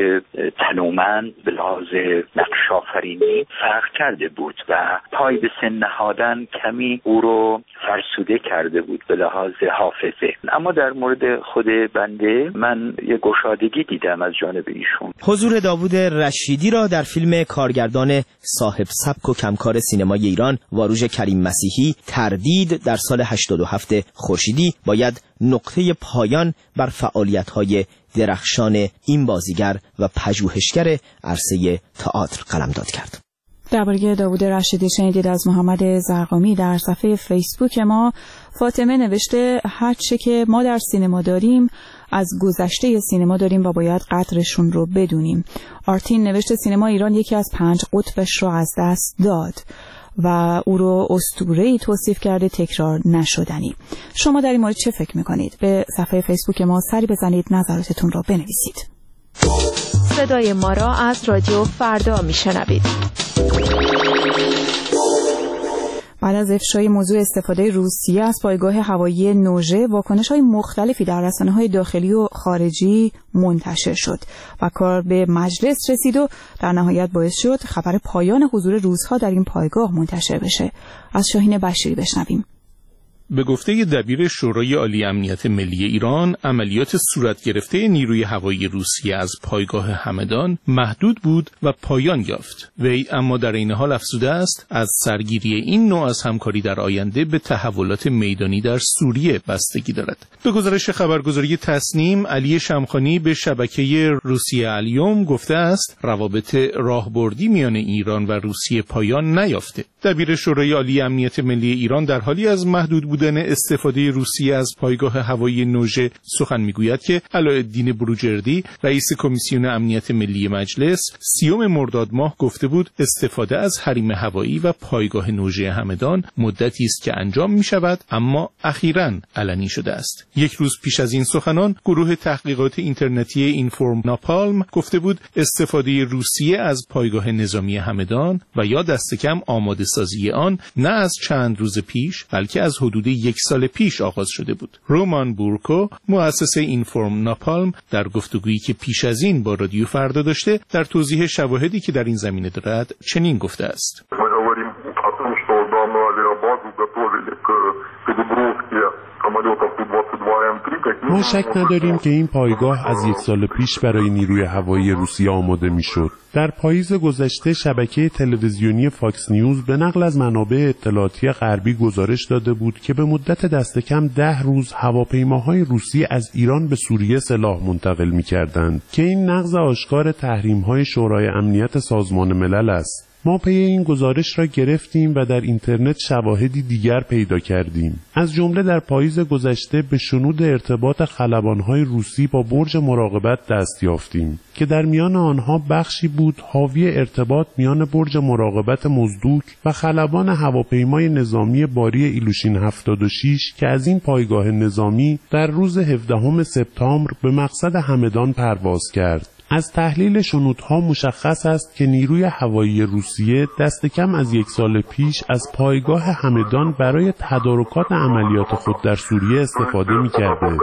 Speaker 21: تنومند به لحاظ نقش آفرینی فرق کرده بود و پای به سن نهادن کمی او رو فرسوده کرده بود به لحاظ حافظه. اما در مورد خود بنده من یه گشادگی دیدم از جانب ایشون.
Speaker 17: حضور داوود رشیدی را در فیلم کارگردان صاحب سبک و کمکار سینمای ایران واروژ کریم مسیحی تردید در سال هشتاد و هفت خورشیدی باید نقطه پایان بر فعالیت‌های درخشان این بازیگر و پژوهشگر عرصه تئاتر قلمداد کرد.
Speaker 1: درباره داوود رشیدی شنیدید از محمد زرقامی. در صفحه فیسبوک ما فاطمه نوشته هرچه که ما در سینما داریم از گذشته سینما داریم و باید قدرشون رو بدونیم. آرتین نوشته سینما ایران یکی از پنج قطبش رو از دست داد و او رو اسطوره‌ای توصیف کرده تکرار نشدنی. شما در این مورد چه فکر میکنید؟ به صفحه فیسبوک ما سری بزنید، نظراتتون رو بنویسید.
Speaker 22: صدای ما را از رادیو فردا میشنوید.
Speaker 1: بعد از افشای موضوع استفاده روسیه از پایگاه هوایی نوژه، واکنش‌های مختلفی در رسانه‌های داخلی و خارجی منتشر شد و کار به مجلس رسید و در نهایت باعث شد خبر پایان حضور روس‌ها در این پایگاه منتشر بشه. از شاهین بشیری بشنویم.
Speaker 23: به گفته دبیر شورای عالی امنیت ملی ایران، عملیات صورت گرفته نیروی هوایی روسیه از پایگاه همدان محدود بود و پایان یافت. وی اما در این حال افزوده است از سرگیری این نوع از همکاری در آینده به تحولات میدانی در سوریه بستگی دارد. به گزارش خبرگزاری تصنیم، علی شمخانی به شبکه روسیه الیوم گفته است روابط راهبردی میان ایران و روسیه پایان نیافته. دبیر شورای عالی امنیت ملی ایران در حالی از محدود بودن استفاده روسیه از پایگاه هوایی نوژه سخن میگوید که علاءالدین بروجردی رئیس کمیسیون امنیت ملی مجلس سیوم مرداد ماه گفته بود استفاده از حریم هوایی و پایگاه نوژه همدان مدتی است که انجام می شود اما اخیراً علنی شده است. یک روز پیش از این سخنان گروه تحقیقات اینترنتی اینفورم ناپالم گفته بود استفاده روسیه از پایگاه نظامی همدان و یا دست کم آماده سازی آن نه از چند روز پیش بلکه از حدود یک سال پیش آغاز شده بود. رومان بورکو مؤسس اینفورم ناپالم در گفتگویی که پیش از این با رادیو فردا داشته در توضیح شواهدی که در این زمینه دارد چنین گفته است.
Speaker 7: ما شک نداریم که این پایگاه از یک سال پیش برای نیروی هوایی روسیه آماده میشد. در پاییز گذشته شبکه تلویزیونی فاکس نیوز به نقل از منابع اطلاعاتی غربی گزارش داده بود که به مدت دست کم ده روز هواپیماهای روسی از ایران به سوریه سلاح منتقل می‌کردند که این نقض آشکار تحریم‌های شورای امنیت سازمان ملل است. ما پی این گزارش را گرفتیم و در اینترنت شواهدی دیگر پیدا کردیم. از جمله در پاییز گذشته به شنود ارتباط خلبان‌های روسی با برج مراقبت دست یافتیم که در میان آنها بخشی بود حاوی ارتباط میان برج مراقبت مزدوک و خلبان هواپیمای نظامی باری ایلوشین هفتاد و شش که از این پایگاه نظامی در روز هفدهم سپتامبر به مقصد همدان پرواز کرد. از تحلیل شنودها مشخص است که نیروی هوایی روسیه دست کم از یک سال پیش از پایگاه همدان برای تدارکات عملیات خود در سوریه استفاده می‌کرده.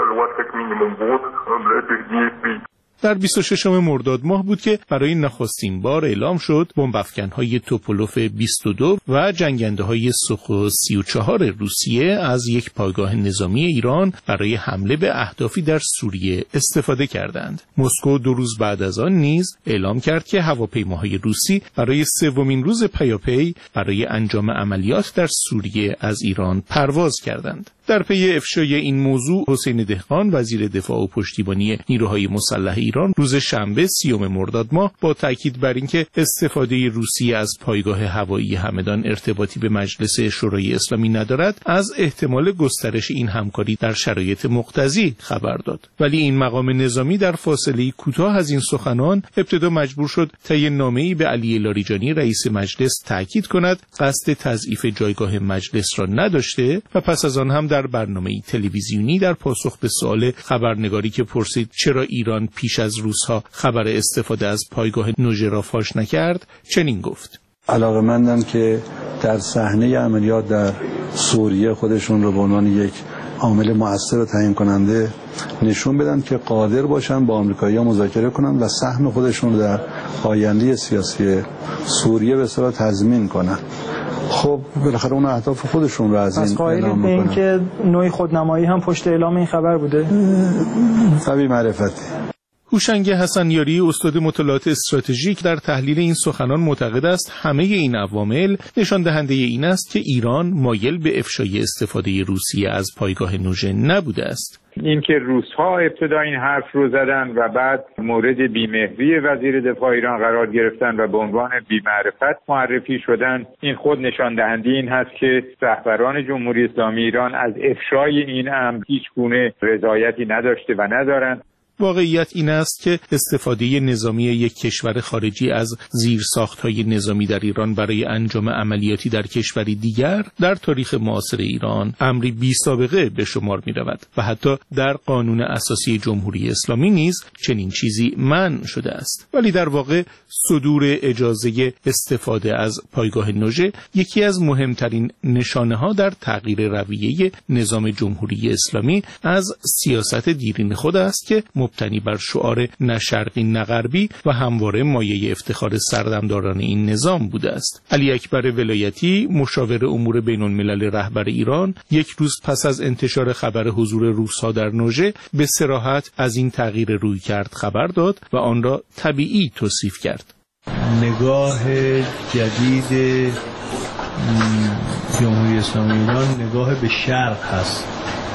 Speaker 23: در بیست و ششم مرداد ماه بود که برای نخستین بار اعلام شد بمب افکن‌های توپولوف بیست و دو و جنگنده‌های سوخو سی و چهار روسیه از یک پایگاه نظامی ایران برای حمله به اهدافی در سوریه استفاده کردند. مسکو دو روز بعد از آن نیز اعلام کرد که هواپیماهای روسی برای سومین روز پیاپی برای انجام عملیات در سوریه از ایران پرواز کردند. در پی افشای این موضوع حسین دهقان وزیر دفاع و پشتیبانی نیروهای مسلح ایران روز شنبه سیوم مرداد ماه با تاکید بر اینکه استفاده روسیه از پایگاه هوایی همدان ارتباطی به مجلس شورای اسلامی ندارد از احتمال گسترش این همکاری در شرایط مقتضی خبر داد. ولی این مقام نظامی در فاصله کوتاه از این سخنان ابتدا مجبور شد طی نامه‌ای به علی لاریجانی رئیس مجلس تاکید کند قصد تضعیف جایگاه مجلس را نداشته و پس از آن هم در برنامه‌ای تلویزیونی در پاسخ به سوال خبرنگاری که پرسید چرا ایران پیش از روس‌ها خبر استفاده از پایگاه نوژه را فاش نکرد چنین گفت:
Speaker 2: علاقه‌مندم که در صحنه عملیات در سوریه خودشون رو به عنوان یک عامل مؤثر و تعیین کننده نشون بدن که قادر باشن با آمریکایی‌ها مذاکره کنن و سهم خودشون رو در آینده سیاسی سوریه به اصطلاح تضمین کنن. خب بالاخره اون اهداف خودشون رو از این اعلام میکنن.
Speaker 5: این که نوعی خودنمایی هم پشت اعلام این خبر بوده؟
Speaker 2: طبیعی معرفتی.
Speaker 23: هوشنگ حسنیاری استاد مطالعات استراتژیک در تحلیل این سخنان معتقد است همه این عوامل نشان دهنده این است که ایران مایل به افشای استفاده روسیه از پایگاه نوژه نبوده است.
Speaker 8: اینکه روس‌ها ابتدا این حرف رو زدن و بعد مورد بی‌مهری وزیر دفاع ایران قرار گرفتن و به عنوان بی‌معرفت معرفی شدن، این خود نشان دهنده این هست که رهبران جمهوری اسلامی ایران از افشای این امر هیچ گونه رضایتی نداشته و ندارند.
Speaker 23: واقعیت این است که استفاده نظامی یک کشور خارجی از زیرساخت‌های نظامی در ایران برای انجام عملیاتی در کشوری دیگر در تاریخ معاصر ایران امری بی سابقه به شمار می‌رود و حتی در قانون اساسی جمهوری اسلامی نیز چنین چیزی منع شده است. ولی در واقع صدور اجازه استفاده از پایگاه نوژه یکی از مهمترین نشانه‌ها در تغییر رویه نظام جمهوری اسلامی از سیاست دیرین خود است که مبتنی بر شعار نه شرقی نه غربی و همواره مایه افتخار سردمداران این نظام بوده است. علی اکبر ولایتی مشاور امور بین الملل رهبر ایران یک روز پس از انتشار خبر حضور روس‌ها در نوژه به صراحت از این تغییر رویکرد خبر داد و آن را طبیعی توصیف کرد.
Speaker 24: نگاه جدید جمهوری اسلامی ایران نگاه به شرق هست.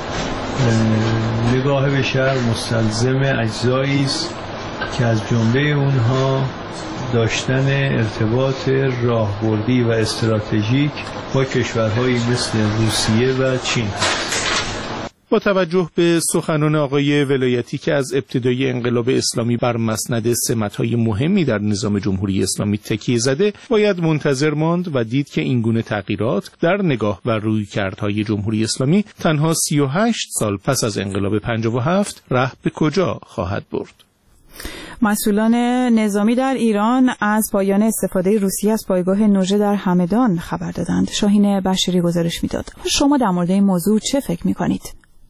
Speaker 24: نگاه به شرق مستلزم اجزایی است که از جمله اونها داشتن ارتباط راهبردی و استراتژیک با کشورهایی مثل روسیه و چین هست.
Speaker 23: با توجه به سخنان آقای ولایتی که از ابتدای انقلاب اسلامی بر مسند سمت‌های مهمی در نظام جمهوری اسلامی تکیه زده، باید منتظر ماند و دید که این گونه تغییرات در نگاه و رویکردهای جمهوری اسلامی تنها سی و هشت سال پس از انقلاب پنجاه و هفت ره به کجا خواهد برد.
Speaker 1: مسئولان نظامی در ایران از پایان استفاده روسیه از پایگاه نوژه در همدان خبر دادند. شاهین بشیری گزارش میداد. شما در مورد این موضوع چه فکر می‌کنید؟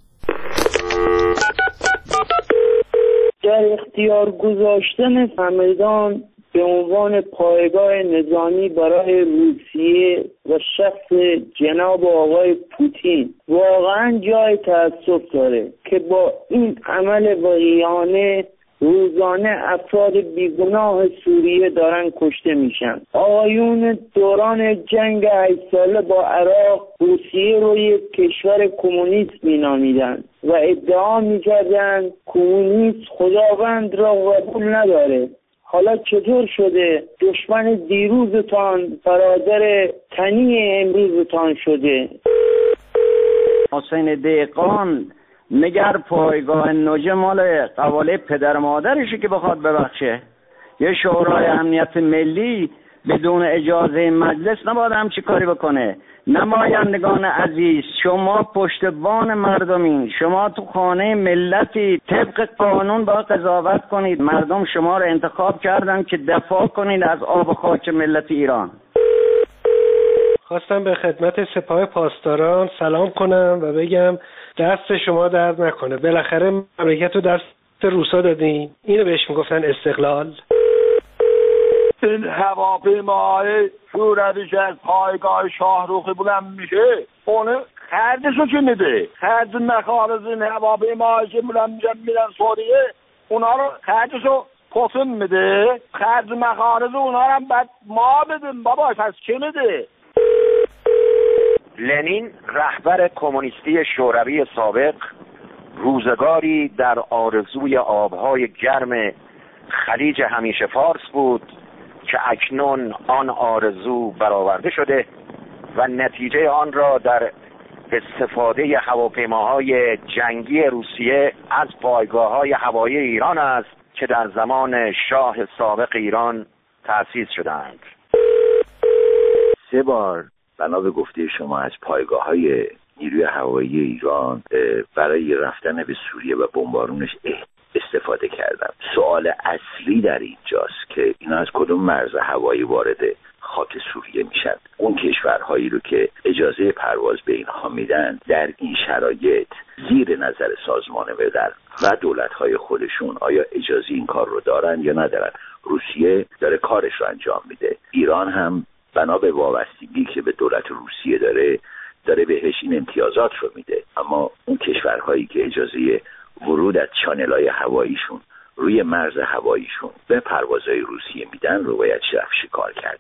Speaker 14: در اختیار گذاشتن همدان به عنوان پایگاه نظامی برای روسیه و شخص جناب آقای پوتین واقعا جای تأسف داره که با این عمل واقعیانه روزانه افراد بیگناه سوریه دارن کشته میشن. آقایون دوران جنگ هشت ساله با عراق روسیه رو یک کشور کمونیست مینامیدن و ادعا میکردن کمونیست خداوند را قبول نداره. حالا چطور شده دشمن دیروزتان برادر تنی امروزتان شده؟
Speaker 13: حسین دهقان مگر پایگاه نوجه مال قواله پدر مادرشه که بخواد ببخشه؟ یه شورای امنیت ملی بدون اجازه مجلس نباید همچی کاری بکنه. نمایندگان عزیز، شما پشتبان مردمین، شما تو خانه ملتی، طبق قانون باید قضاوت کنید. مردم شما رو انتخاب کردن که دفاع کنید از آب و خاک ملت ایران.
Speaker 4: خواستم به خدمت سپاه پاسداران سلام کنم و بگم دست شما درد نکنه. بالاخره مملکت رو دست روسا دادین. اینو بهش میگفتن استقلال.
Speaker 6: این هواپیماهای شورویش از پایگاه شاهروخی بلند میشه، اونه خردشو که میده؟ خرد مخارج این هواپیماهایی که بلند میشن میرن سوریه، اونا رو خردشو پسن میده؟ خرد مخارج اونا رو هم بعد ما بدیم بابا، پس چه میده؟
Speaker 11: لنین رهبر کمونیستی شوروی سابق روزگاری در آرزوی آبهای گرم خلیج همیشه فارس بود که اکنون آن آرزو برآورده شده و نتیجه آن را در استفاده هواپیماهای جنگی روسیه از پایگاه‌های هوایی ایران است که در زمان شاه سابق ایران تأسیس شدند.
Speaker 12: سه بار بنا به گفته شما از پایگاه‌های نیروی هوایی ایران برای رفتن به سوریه و بمبارونش استفاده کردن. سوال اصلی در اینجاست که اینا از کدوم مرز هوایی وارد خاک سوریه میشن؟ اون کشورهایی رو که اجازه پرواز به اینها میدن در این شرایط زیر نظر سازمان ملل و دولت‌های خودشون آیا اجازه این کار رو دارن یا ندارن؟ روسیه داره کارش رو انجام میده، ایران هم بنا به وابستگی که به دولت روسیه داره داره بهش این امتیازات رو میده، اما اون کشورهایی که اجازه ورود از چانل‌های هواییشون روی مرز هواییشون به پروازهای روسیه میدن رو باید شرف شکار کرد.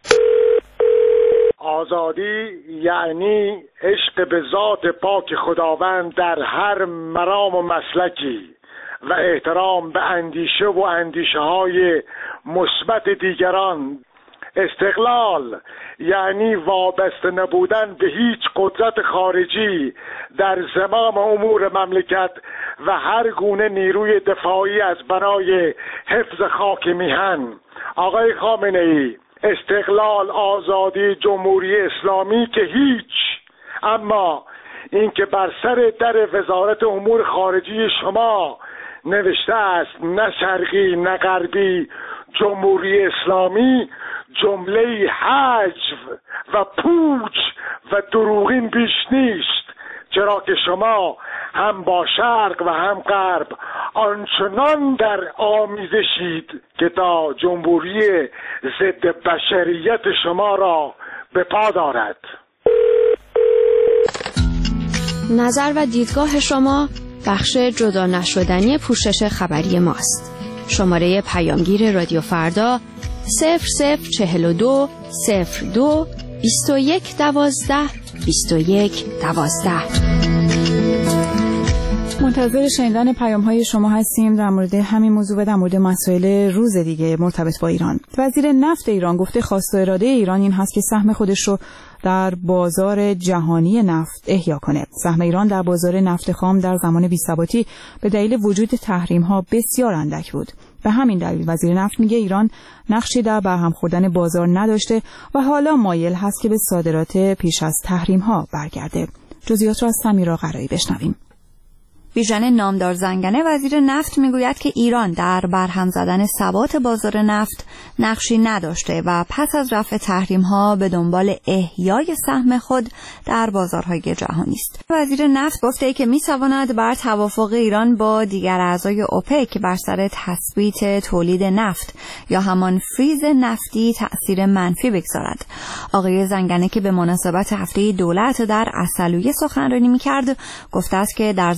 Speaker 25: آزادی یعنی عشق به ذات پاک خداوند در هر مرام و مسلکی و احترام به اندیشه و اندیشه های مثبت دیگران. استقلال یعنی وابسته نبودن به هیچ قدرت خارجی در زمام امور مملکت و هر گونه نیروی دفاعی از بنای حفظ خاک میهن. آقای خامنه ای، استقلال، آزادی، جمهوری اسلامی که هیچ، اما این که بر سر در وزارت امور خارجی شما نوشته است نه شرقی نه غربی، جمهوری اسلامی، جمله حجو و پوچ و دروغین بیش نیست، چرا که شما هم با شرق و هم غرب آنچنان در آمیزشید که تا جمهوری ضد بشریت شما را به پا دارد.
Speaker 22: نظر و دیدگاه شما بخش جدا نشدنی پوشش خبری ماست. شماره پیامگیر رادیو فردا صفر صفر چهل و دو صفر دو بیست و یک دوازده بیست و یک دوازده.
Speaker 1: منتظر شنیدن پیام های شما هستیم در مورد همین موضوع و در مورد مسائل روز دیگه مرتبط با ایران. وزیر نفت ایران گفته خواست و اراده ایران این هست که سهم خودش رو در بازار جهانی نفت احیا کنه. سهم ایران در بازار نفت خام در زمان بی‌ثباتی به دلیل وجود تحریم ها بسیار اندک بود. به همین دلیل وزیر نفت میگه ایران نقشی در برهم خوردن بازار نداشته و حالا مایل هست که به صادرات پیش از تحریم ها برگرده. جزئیات را از سمیرا قرایی بشنویم.
Speaker 26: بیژن نامدار زنگنه وزیر نفت میگوید که ایران در برهم زدن ثبات بازار نفت نقشی نداشته و پس از رفع تحریم‌ها به دنبال احیای سهم خود در بازارهای جهانی است. وزیر نفت گفته که میتواند بر توافق ایران با دیگر اعضای اوپک بر سر تثبیت تولید نفت یا همان فریز نفتی تأثیر منفی بگذارد. آقای زنگنه که به مناسبت هفته دولت در عسلویه سخنرانی می‌کرد گفته است که در زمان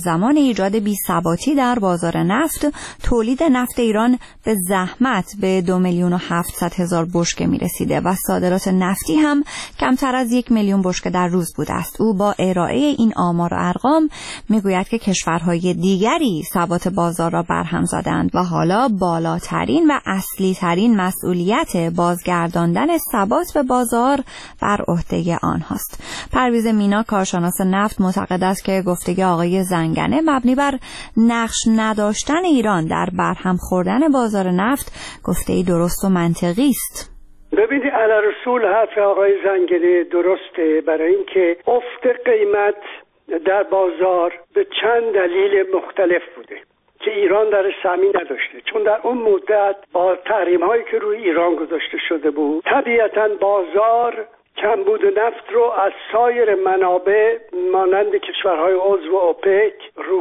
Speaker 26: ایجاد بی‌ثباتی در بازار نفت، تولید نفت ایران به زحمت به دو میلیون و هفتصد هزار بشکه می‌رسیده و صادرات نفتی هم کمتر از یک میلیون بشکه در روز بوده است. او با ارائه این آمار و ارقام میگوید که کشورهای دیگری ثبات بازار را برهم زدند و حالا بالاترین و اصلی ترین مسئولیت بازگرداندن ثبات به بازار بر عهده آنهاست. پرویز مینا کارشناس نفت معتقد است که گفته آقای زنگنه مبنی بر نقش نداشتن ایران در برهم خوردن بازار نفت گفته‌ای درست و منطقی است.
Speaker 3: ببینید علارسول حرف آقای زنگنه درسته، برای اینکه افت قیمت در بازار به چند دلیل مختلف بوده که ایران درش سهمی نداشته، چون در اون مدت با تحریم هایی که روی ایران گذاشته شده بود طبیعتاً بازار کمبود نفت رو از سایر منابع مانند کشورهای عضو اوپک،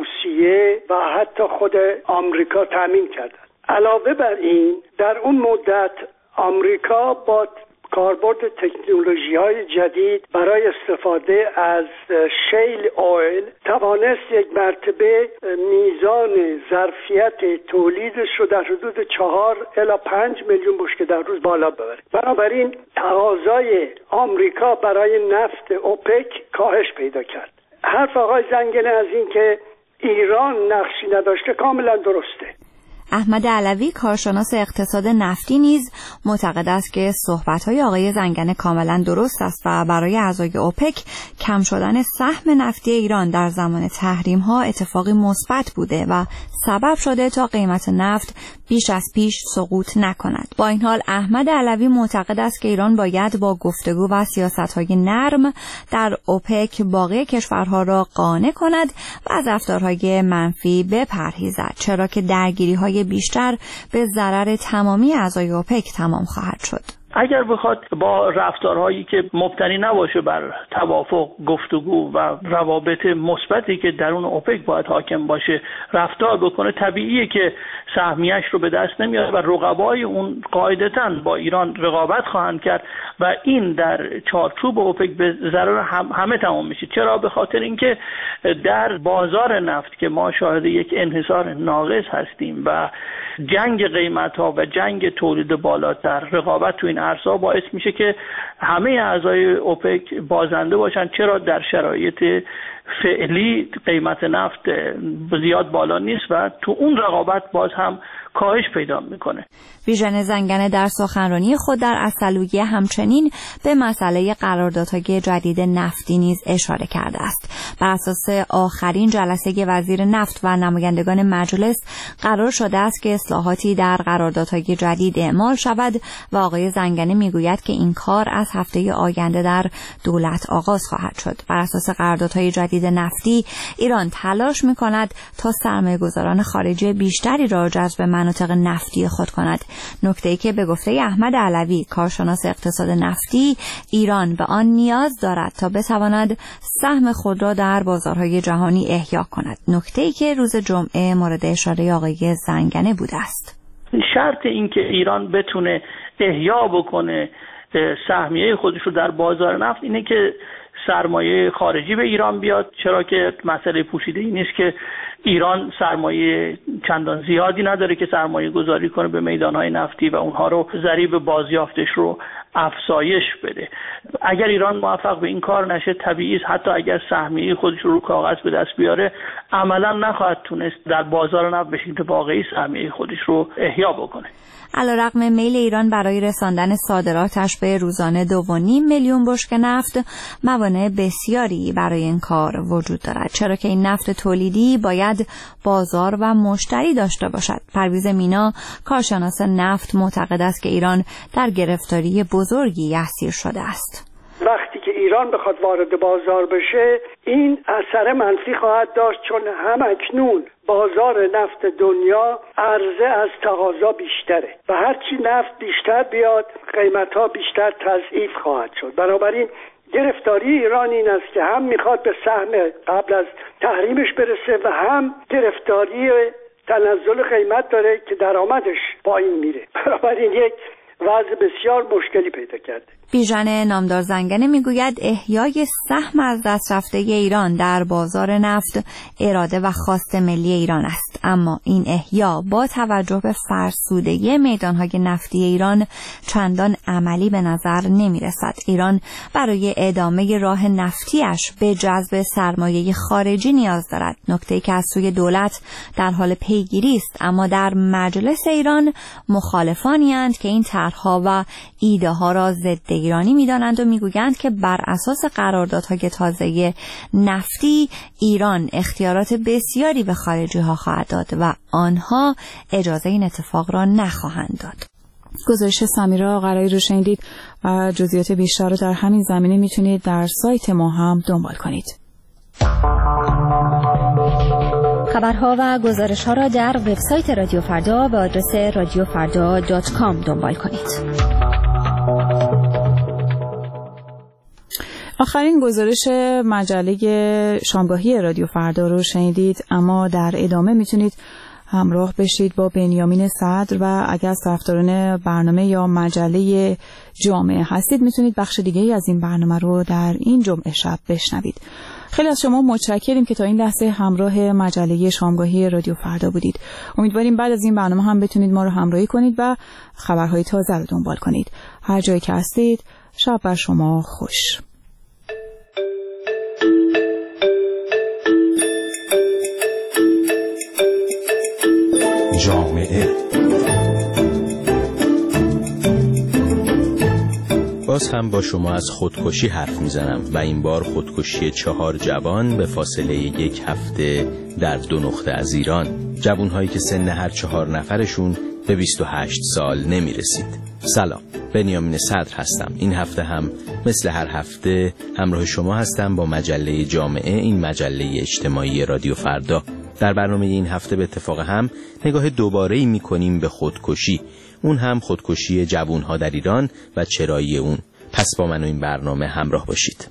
Speaker 3: روسیه و حتی خود آمریکا تامین کردند. علاوه بر این در اون مدت آمریکا با کاربرد تکنولوژی‌های جدید برای استفاده از شیل اویل توانست یک مرتبه میزان ظرفیت تولیدش رو در حدود چهار الی پنج میلیون بشکه در روز بالا ببره. بنابراین تقاضای آمریکا برای نفت اوپک کاهش پیدا کرد. حرف آقای زنگنه از این که ایران نقشی نداشته کاملا درسته.
Speaker 26: احمد علوی کارشناس اقتصاد نفتی نیز معتقد است که صحبت‌های آقای زنگنه کاملا درست است و برای اعضای اوپک کم شدن سهم نفتی ایران در زمان تحریم‌ها اتفاقی مثبت بوده و سبب شده تا قیمت نفت بیش از پیش سقوط نکند. با این حال احمد علوی معتقد است که ایران باید با گفتگو و سیاست‌های نرم در اوپک باقی کشورها را قانع کند و از رفتارهای منفی بپرهیزد، چرا که درگیری‌های بیشتر به ضرر تمامی اعضای اوپک تمام خواهد شد.
Speaker 9: اگر بخواد با رفتارهایی که مبتنی نباشه بر توافق، گفتگو و روابط مثبتی که درون اوپک باید حاکم باشه رفتار بکنه، طبیعیه که سهمیش رو به دست نمیاره و رقبای اون قاعدتاً با ایران رقابت خواهند کرد و این در چارچوب اوپک به ضرر هم همه تمام میشه. چرا؟ به خاطر اینکه در بازار نفت که ما شاهد یک انحصار ناقص هستیم و جنگ قیمت‌ها و جنگ تولید بالاتر، رقابت تو این عرصه باعث میشه که همه اعضای اوپک بازنده باشن. چرا؟ در شرایط فعلی قیمت نفت زیاد بالا نیست و تو اون رقابت باز هم کاهش پیدا میکنه.
Speaker 26: ویژن زنگنه در سخنرانی خود در عسلویه همچنین به مسئله قراردادهای جدید نفتی نیز اشاره کرده است. بر اساس آخرین جلسه وزیر نفت و نمایندگان مجلس قرار شده است که اصلاحاتی در قراردادهای جدید اعمال شود و آقای زنگنه میگوید که این کار از هفته آینده در دولت آغاز خواهد شد. بر اساس قراردادهای جدید نفتی ایران تلاش میکند تا سرمایه‌گذاران خارجی بیشتری را جذب مناطق نفتی خود کند. نکته‌ای که به گفته احمد علوی کارشناس اقتصاد نفتی ایران به آن نیاز دارد تا بتواند سهم خود را در بازارهای جهانی احیا کند. نکته‌ای که روز جمعه مورد اشاره آقای زنگنه بوده است.
Speaker 9: شرط این که ایران بتونه احیا بکنه سهمیه خودش رو در بازار نفت اینه که سرمایه خارجی به ایران بیاد، چرا که مسئله پوشیده ای نیست که ایران سرمایه چندان زیادی نداره که سرمایه گذاری کنه به میدانهای نفتی و اونها رو ضریب بازیافتش رو افزایش بده. اگر ایران موفق به این کار نشه طبیعی حتی اگر سهمیه خودش رو رو کاغذ به دست بیاره عملا نخواهد تونست در بازار نفت به شکل واقعی سهمیه خودش رو احیا بکنه.
Speaker 26: علیرغم میل ایران برای رساندن صادراتش به روزانه دو و نیم میلیون بشکه نفت، موانع بسیاری برای این کار وجود دارد، چرا که این نفت تولیدی باید بازار و مشتری داشته باشد. پرویز مینا کارشناس نفت معتقد است که ایران در گرفتاری بزرگی اسیر شده است.
Speaker 3: وقتی که ایران بخواد وارد بازار بشه این اثر منفی خواهد داشت، چون هم اکنون بازار نفت دنیا عرضه از تقاضا بیشتره و هرچی نفت بیشتر بیاد قیمتها بیشتر تضعیف خواهد شد. بنابراین گرفتاری ایران این است که هم میخواد به سهم قبل از تحریمش برسه و هم گرفتاری تنزل قیمت داره که درآمدش پایین میره. بنابراین یک وضع بسیار مشکلی پیدا کرده.
Speaker 26: بیژن نامدار زنگنه میگوید احیای سهم از دست رفته ایران در بازار نفت اراده و خواست ملی ایران است، اما این احیا با توجه به فرسودگی میدانهای نفتی ایران چندان عملی به نظر نمی رسد. ایران برای ادامه راه نفتیش به جذب سرمایه خارجی نیاز دارد، نکته‌ای که از سوی دولت در حال پیگیری است، اما در مجلس ایران مخالفانی اند که این طرح‌ها و ایده ها را ضد ایرانی می‌دانند و می‌گویند که بر اساس قراردادهای تازه نفتی ایران اختیارات بسیاری به خارجی‌ها خواهد داد و آنها اجازه این اتفاق را نخواهند داد.
Speaker 1: گزارش سمیرا قرایی رو شنیدید و جزئیات بیشتر رو در همین زمینه میتونید در سایت ما هم دنبال کنید.
Speaker 22: خبرها و گزارش‌ها را در وبسایت رادیو فردا به آدرس رادیو فردا دات کام دنبال کنید.
Speaker 1: آخرین گزارش مجله شامگاهی رادیو فردا رو شنیدید، اما در ادامه میتونید همراه بشید با بنیامین صدر و اگر از طرفداران برنامه یا مجله جامعه هستید میتونید بخش دیگه‌ای از این برنامه رو در این جمعه شب بشنوید. خیلی از شما متشکریم که تا این لحظه همراه مجله شامگاهی رادیو فردا بودید. امیدواریم بعد از این برنامه هم بتونید ما رو همراهی کنید و خبرهای تازه رو دنبال کنید. هر جایی که هستید شب بر شما خوش.
Speaker 10: جامعه باز هم با شما از خودکشی حرف میزنم و این بار خودکشی چهار جوان به فاصله یک هفته در دو نقطه از ایران. جوانهایی که سن هر چهار نفرشون به بیست و هشت سال نمی رسید. سلام، بنیامین صدر هستم. این هفته هم مثل هر هفته همراه شما هستم با مجله جامعه، این مجله اجتماعی رادیو فردا. در برنامه این هفته به اتفاق هم نگاه دوباره‌ای می‌کنیم به خودکشی، اون هم خودکشی جوان‌ها در ایران و چرایی اون. پس با من و این برنامه همراه باشید.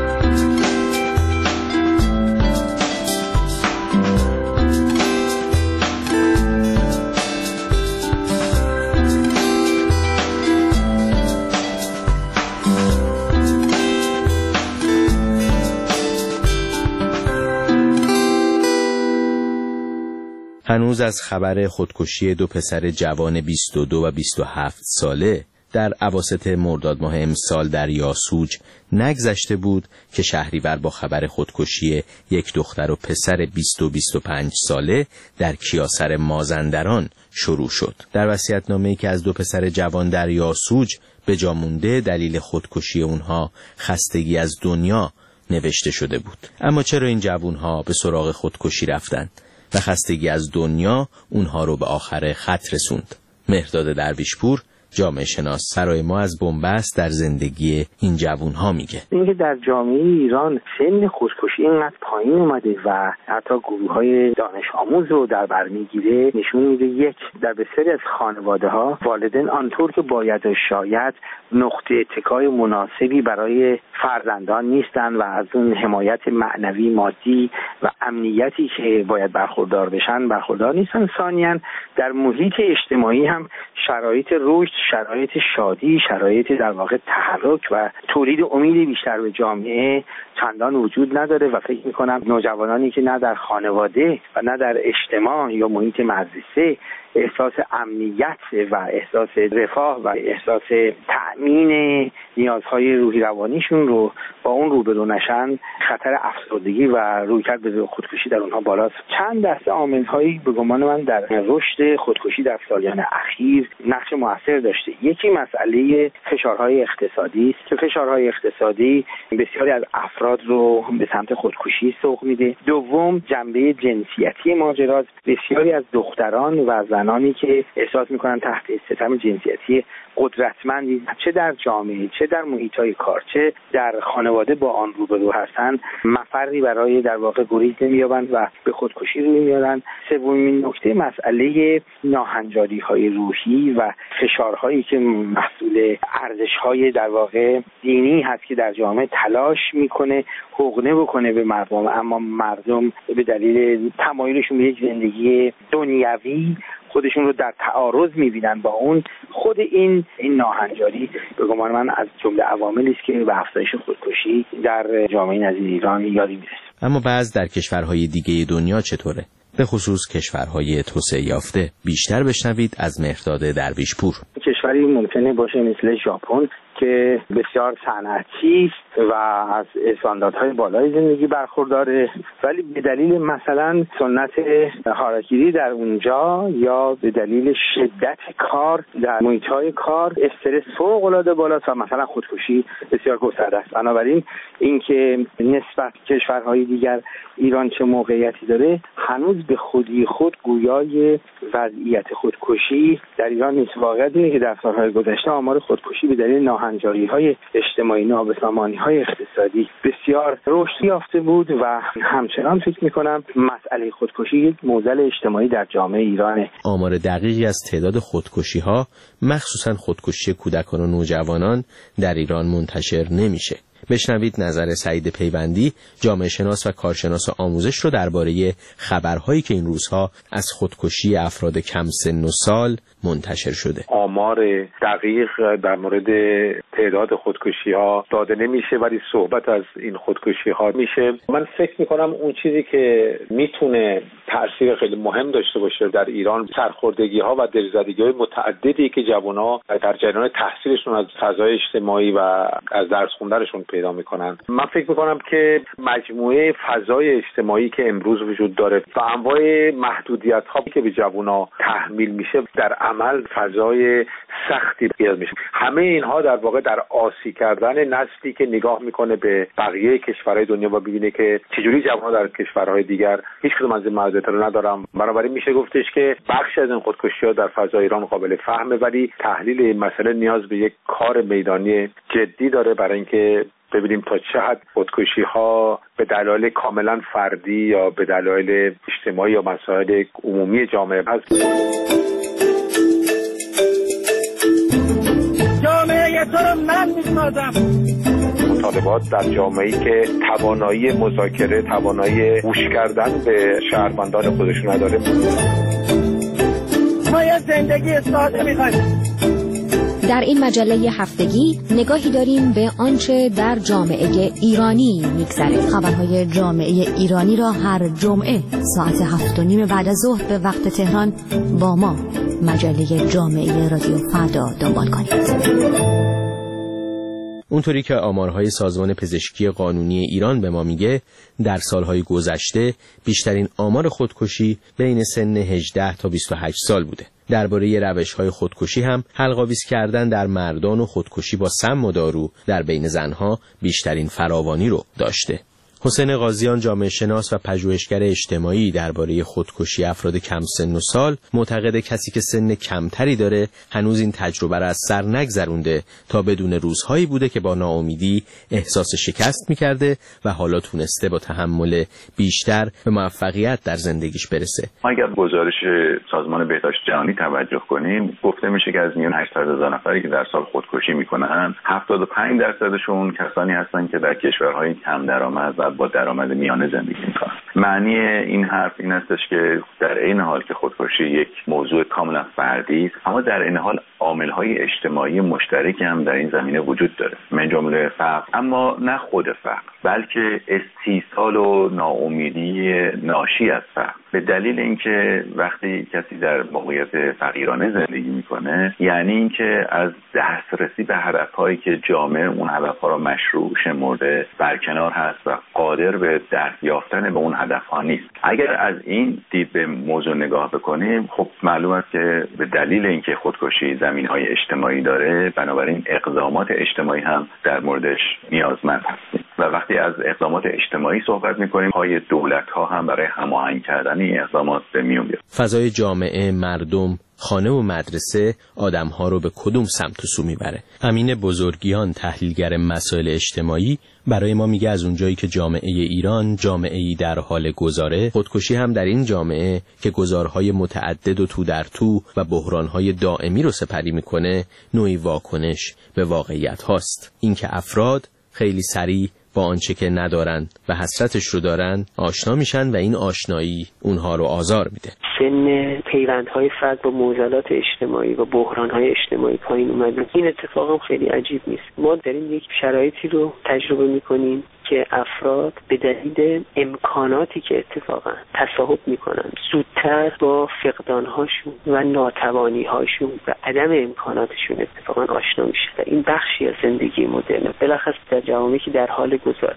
Speaker 10: هنوز از خبر خودکشی دو پسر جوان بیست و دو و بیست و هفت ساله در اواسط مرداد ماه امسال در یاسوج نگذشته بود که شهریور با خبر خودکشی یک دختر و پسر بیست و بیست و پنج ساله در کیاسر مازندران شروع شد. در وصیت‌نامه‌ای که از دو پسر جوان در یاسوج به جا مونده دلیل خودکشی اونها خستگی از دنیا نوشته شده بود. اما چرا این جوانها به سراغ خودکشی رفتند و خستگی از دنیا اونها رو به آخر خط رسوند؟ مهرداد درویشپور جامعه شناس سرای ما از بنبست در زندگی این جوانها میگه.
Speaker 15: اینکه در جامعه ایران سن خودکشی اینقدر پایین اومده و حتی گروه‌های دانش آموز رو در بر میگیره نشون میده یک، در بسیاری از خانواده‌ها والدین آنطور که باید و شاید نقطه اتکای مناسبی برای فرزندان نیستن و از اون حمایت معنوی، مادی و امنیتی که باید برخوردار بشن برخوردار نیستن. ثانیاً در محیط اجتماعی هم شرایط رشد، شرایط شادی، شرایط در واقع تحرک و تولید امید بیشتر به جامعه چندان وجود نداره و فکر میکنم نوجوانانی که نه در خانواده و نه در اجتماع یا محیط مدرسه احساس امنیت و احساس رفاه و احساس تأمین نیازهای روحی روانیشون رو با اون روبرو نشن، خطر افسردگی و رویکرد به خودکشی در اونها بالاست. چند دسته عامل‌هایی به گمان من در رشد خودکشی در سالیان اخیر نقش موثر داشته. یکی مسئله فشارهای اقتصادی است که فشارهای اقتصادی بسیاری از افراد رو به سمت خودکشی سوق میده. دوم، جنبه جنسیتی ماجراست. بسیاری از دختران و زنانی که احساس میکنن تحت ستم جنسیتی قدرتمندی چه در جامعه، چه در محیط‌های کار، چه در خانواده با آن روبرو هستند، مفری برای در واقع گریز نمی‌یابند و به خودکشی روی میارن. سومین نکته مسئله ناهنجاری‌های روحی و فشارهایی که محصول ارزش‌های در واقع دینی هست که در جامعه تلاش میکنه حقنه بکنه به مردم، اما مردم به دلیل تمایلشون به یک زندگی دنیوی خودشون رو در تعارض میبینن با اون، خود این این ناهنجاری به گمان من از جمله عواملی است که به افزایش خودکشی در جامعه نظیر ایران یاری میرسه.
Speaker 10: اما بعض در کشورهای دیگه دنیا چطوره؟ به خصوص کشورهای توسعه یافته. بیشتر بشنوید از مهرداد درویشپور.
Speaker 15: کشوری ممکنه باشه مثل ژاپن که بسیار صنعتی و از استانداردهای بالای زندگی برخورداره، ولی به دلیل مثلا سنت هاراکیری در اونجا یا به دلیل شدت کار در محیط‌های کار استرس فوق‌العاده بالاست و مثلا خودکشی بسیار گسترده است. بنابراین اینکه نسبت کشورهای دیگر ایران چه موقعیتی داره هنوز به خودی خود گویای وضعیت خودکشی در ایران نیست. واقعیت اینه که در سالهای گذشته آمار خودکشی به دلیل ناهنجاری‌های اجتماعی، نابسامانی‌های اقتصادی بسیار رشد یافته بود و همچنان فکر می‌کنم مسئله خودکشی یک معضل اجتماعی در جامعه ایرانه.
Speaker 10: آمار دقیقی از تعداد خودکشی‌ها، مخصوصاً خودکشی کودکان و نوجوانان در ایران منتشر نمیشه. بشنوید نظر سعید پیوندی، جامعه شناس و کارشناس آموزش رو درباره خبرهایی که این روزها از خودکشی افراد کم سن و سال منتشر شده.
Speaker 16: آمار دقیق در مورد تعداد خودکشی ها داده نمیشه، ولی صحبت از این خودکشی ها میشه. من فکر میکنم اون چیزی که میتونه تأثیر خیلی مهم داشته باشه در ایران، سرخوردگی ها و دلزدگی های متعددی که جوان‌ها در جریان تحصیلشون از فضای اجتماعی و از درس خوندنشون پیدا میکنن. من فکر میکنم که مجموعه فضای اجتماعی که امروز وجود داره و انواع محدودیت ها که به جوان‌ها تحمیل میشه در عمل فضای سختی ایجاد میشه. همه اینها در واقع در آسی کردن نسلی که نگاه میکنه به بقیه کشورهای دنیا و ببینه که چجوری جوان‌ها در کشورهای دیگر هیچ کدوم از این محدودیت‌ها رو ندارن. بنابراین میشه گفتش که بخش از این خودکشی‌ها در فضای ایران قابل فهمه، ولی تحلیل این مسئله نیاز به یک کار میدانی جدی داره برای اینکه ببینیم تا چه حد خودکشی‌ها به دلایل کاملا فردی یا به دلایل اجتماعی یا مسائل عمومی جامعه هست.
Speaker 17: جامعه تو رو من می‌سازم.
Speaker 16: مطالبات در جامعه‌ای که توانایی مذاکره، توانایی گوش کردن به شهروندان خودشون نداره.
Speaker 17: ما یه زندگی ساده می‌خوایم.
Speaker 22: در این مجله هفتگی نگاهی داریم به آنچه در جامعه ایرانی می‌گذره.
Speaker 26: خبرهای جامعه ایرانی را هر جمعه ساعت هفت و نیم بعد از ظهر به وقت تهران با ما مجله جامعه رادیو فردا دنبال کنید.
Speaker 10: اونطوری که آمارهای سازمان پزشکی قانونی ایران به ما میگه، در سالهای گذشته بیشترین آمار خودکشی بین سن هجده تا بیست و هشت سال بوده. درباره روش‌های خودکشی هم حلق‌آویز کردن در مردان و خودکشی با سم و دارو در بین زنها بیشترین فراوانی رو داشته. حسین قاضیان، جامعه شناس و پژوهشگر اجتماعی، درباره خودکشی افراد کم سن و سال معتقد کسی که سن کمتری داره هنوز این تجربه را از سر نگذرونده تا بدون روزهایی بوده که با ناامیدی احساس شکست می‌کرده و حالا تونسته با تحمل بیشتر به موفقیت در زندگیش برسه.
Speaker 18: اگر گزارش سازمان بهداشت جهانی توجه کنیم، گفته میشه که از میان هشتاد هزار نفری که در سال خودکشی میکنن، هفتاد و پنج درصدشون کسانی هستن که در کشورهای کم درآمد و با درآمد میانه زندگی میکنن. معنی این حرف این هستش که در این حال که خودکشی یک موضوع کاملا فردی است، اما در این حال عامل‌های اجتماعی مشترکی هم در این زمینه وجود داره، من جمله فقر، اما نه خود فقر بلکه استیصال و ناامیدی ناشی از فقر، به دلیل اینکه وقتی کسی در موقعیت فقیرانه زندگی میکنه یعنی اینکه از دسترسی به هدفهایی که جامعه اون هدفها را مشروع شمرده برکنار هست و قادر به دست یافتن به اون هدفها نیست. اگر از این دید به موضوع نگاه بکنیم، خب معلوم است که به دلیل اینکه خودکشی زمینهای اجتماعی داره، بنابراین اقدامات اجتماعی هم در موردش نیازمند هستیم و وقتی از اقدامات اجتماعی صحبت میکنیم، پای دولت ها هم برای هماهنگ کردن این اقدامات به میون میاد.
Speaker 10: فضای جامعه، مردم، خانه و مدرسه آدم‌ها رو به کدوم سمت و سو میبره؟ امین بزرگیان، تحلیلگر مسائل اجتماعی، برای ما میگه از اونجایی که جامعه ایران جامعه‌ای در حال گذاره، خودکشی هم در این جامعه که گذارهای متعدد و تو در تو و بحرانهای دائمی رو سپری میکنه، نوعی واکنش به واقعیت هاست. اینکه افراد خیلی سریع با آنچه که ندارند و حسرتش رو دارند آشنا میشن و این آشنایی اونها رو آزار میده.
Speaker 15: سن پیوندهای فرد با معضلات اجتماعی و بحرانهای اجتماعی پایین اومده. این اتفاق هم خیلی عجیب نیست. ما داریم یک شرایطی رو تجربه میکنیم که افراد به دلیل امکاناتی که اتفاقا تصاحب میکنن زودتر با فقدانهاشون و ناتوانیهاشون و عدم امکاناتشون اتفاقا آشنا میشه و این بخشی از زندگی مدرن بالاخص در جوامعی که در حال گذار.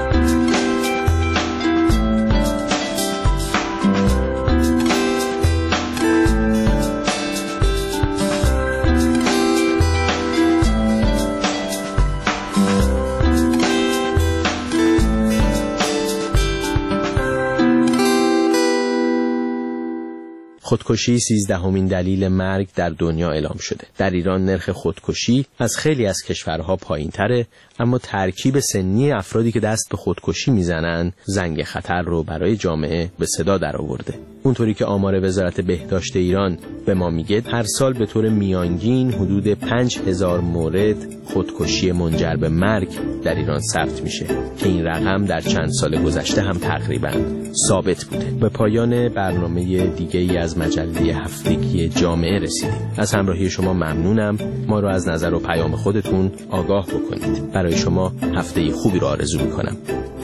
Speaker 10: خودکشی سیزدهمین دلیل مرگ در دنیا اعلام شده. در ایران نرخ خودکشی از خیلی از کشورها پایین‌تره، اما ترکیب سنی افرادی که دست به خودکشی میزنن زنگ خطر رو برای جامعه به صدا درآورده. اونطوری که آمار وزارت بهداشت ایران به ما میگه هر سال به طور میانگین حدود پنج هزار مورد خودکشی منجر به مرگ در ایران ثبت میشه که این رقم در چند سال گذشته هم تقریباً ثابت بوده. به پایان برنامه دیگه‌ای از مجله هفتگی جامعه رسیدیم. از همراهی شما ممنونم. ما رو از نظر و پیام خودتون آگاه بکنید. برای شما هفته خوبی رو آرزو میکنم.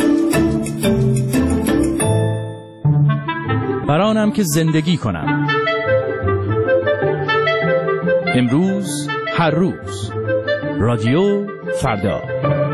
Speaker 2: برانم که زندگی کنم. امروز هر روز رادیو فردا.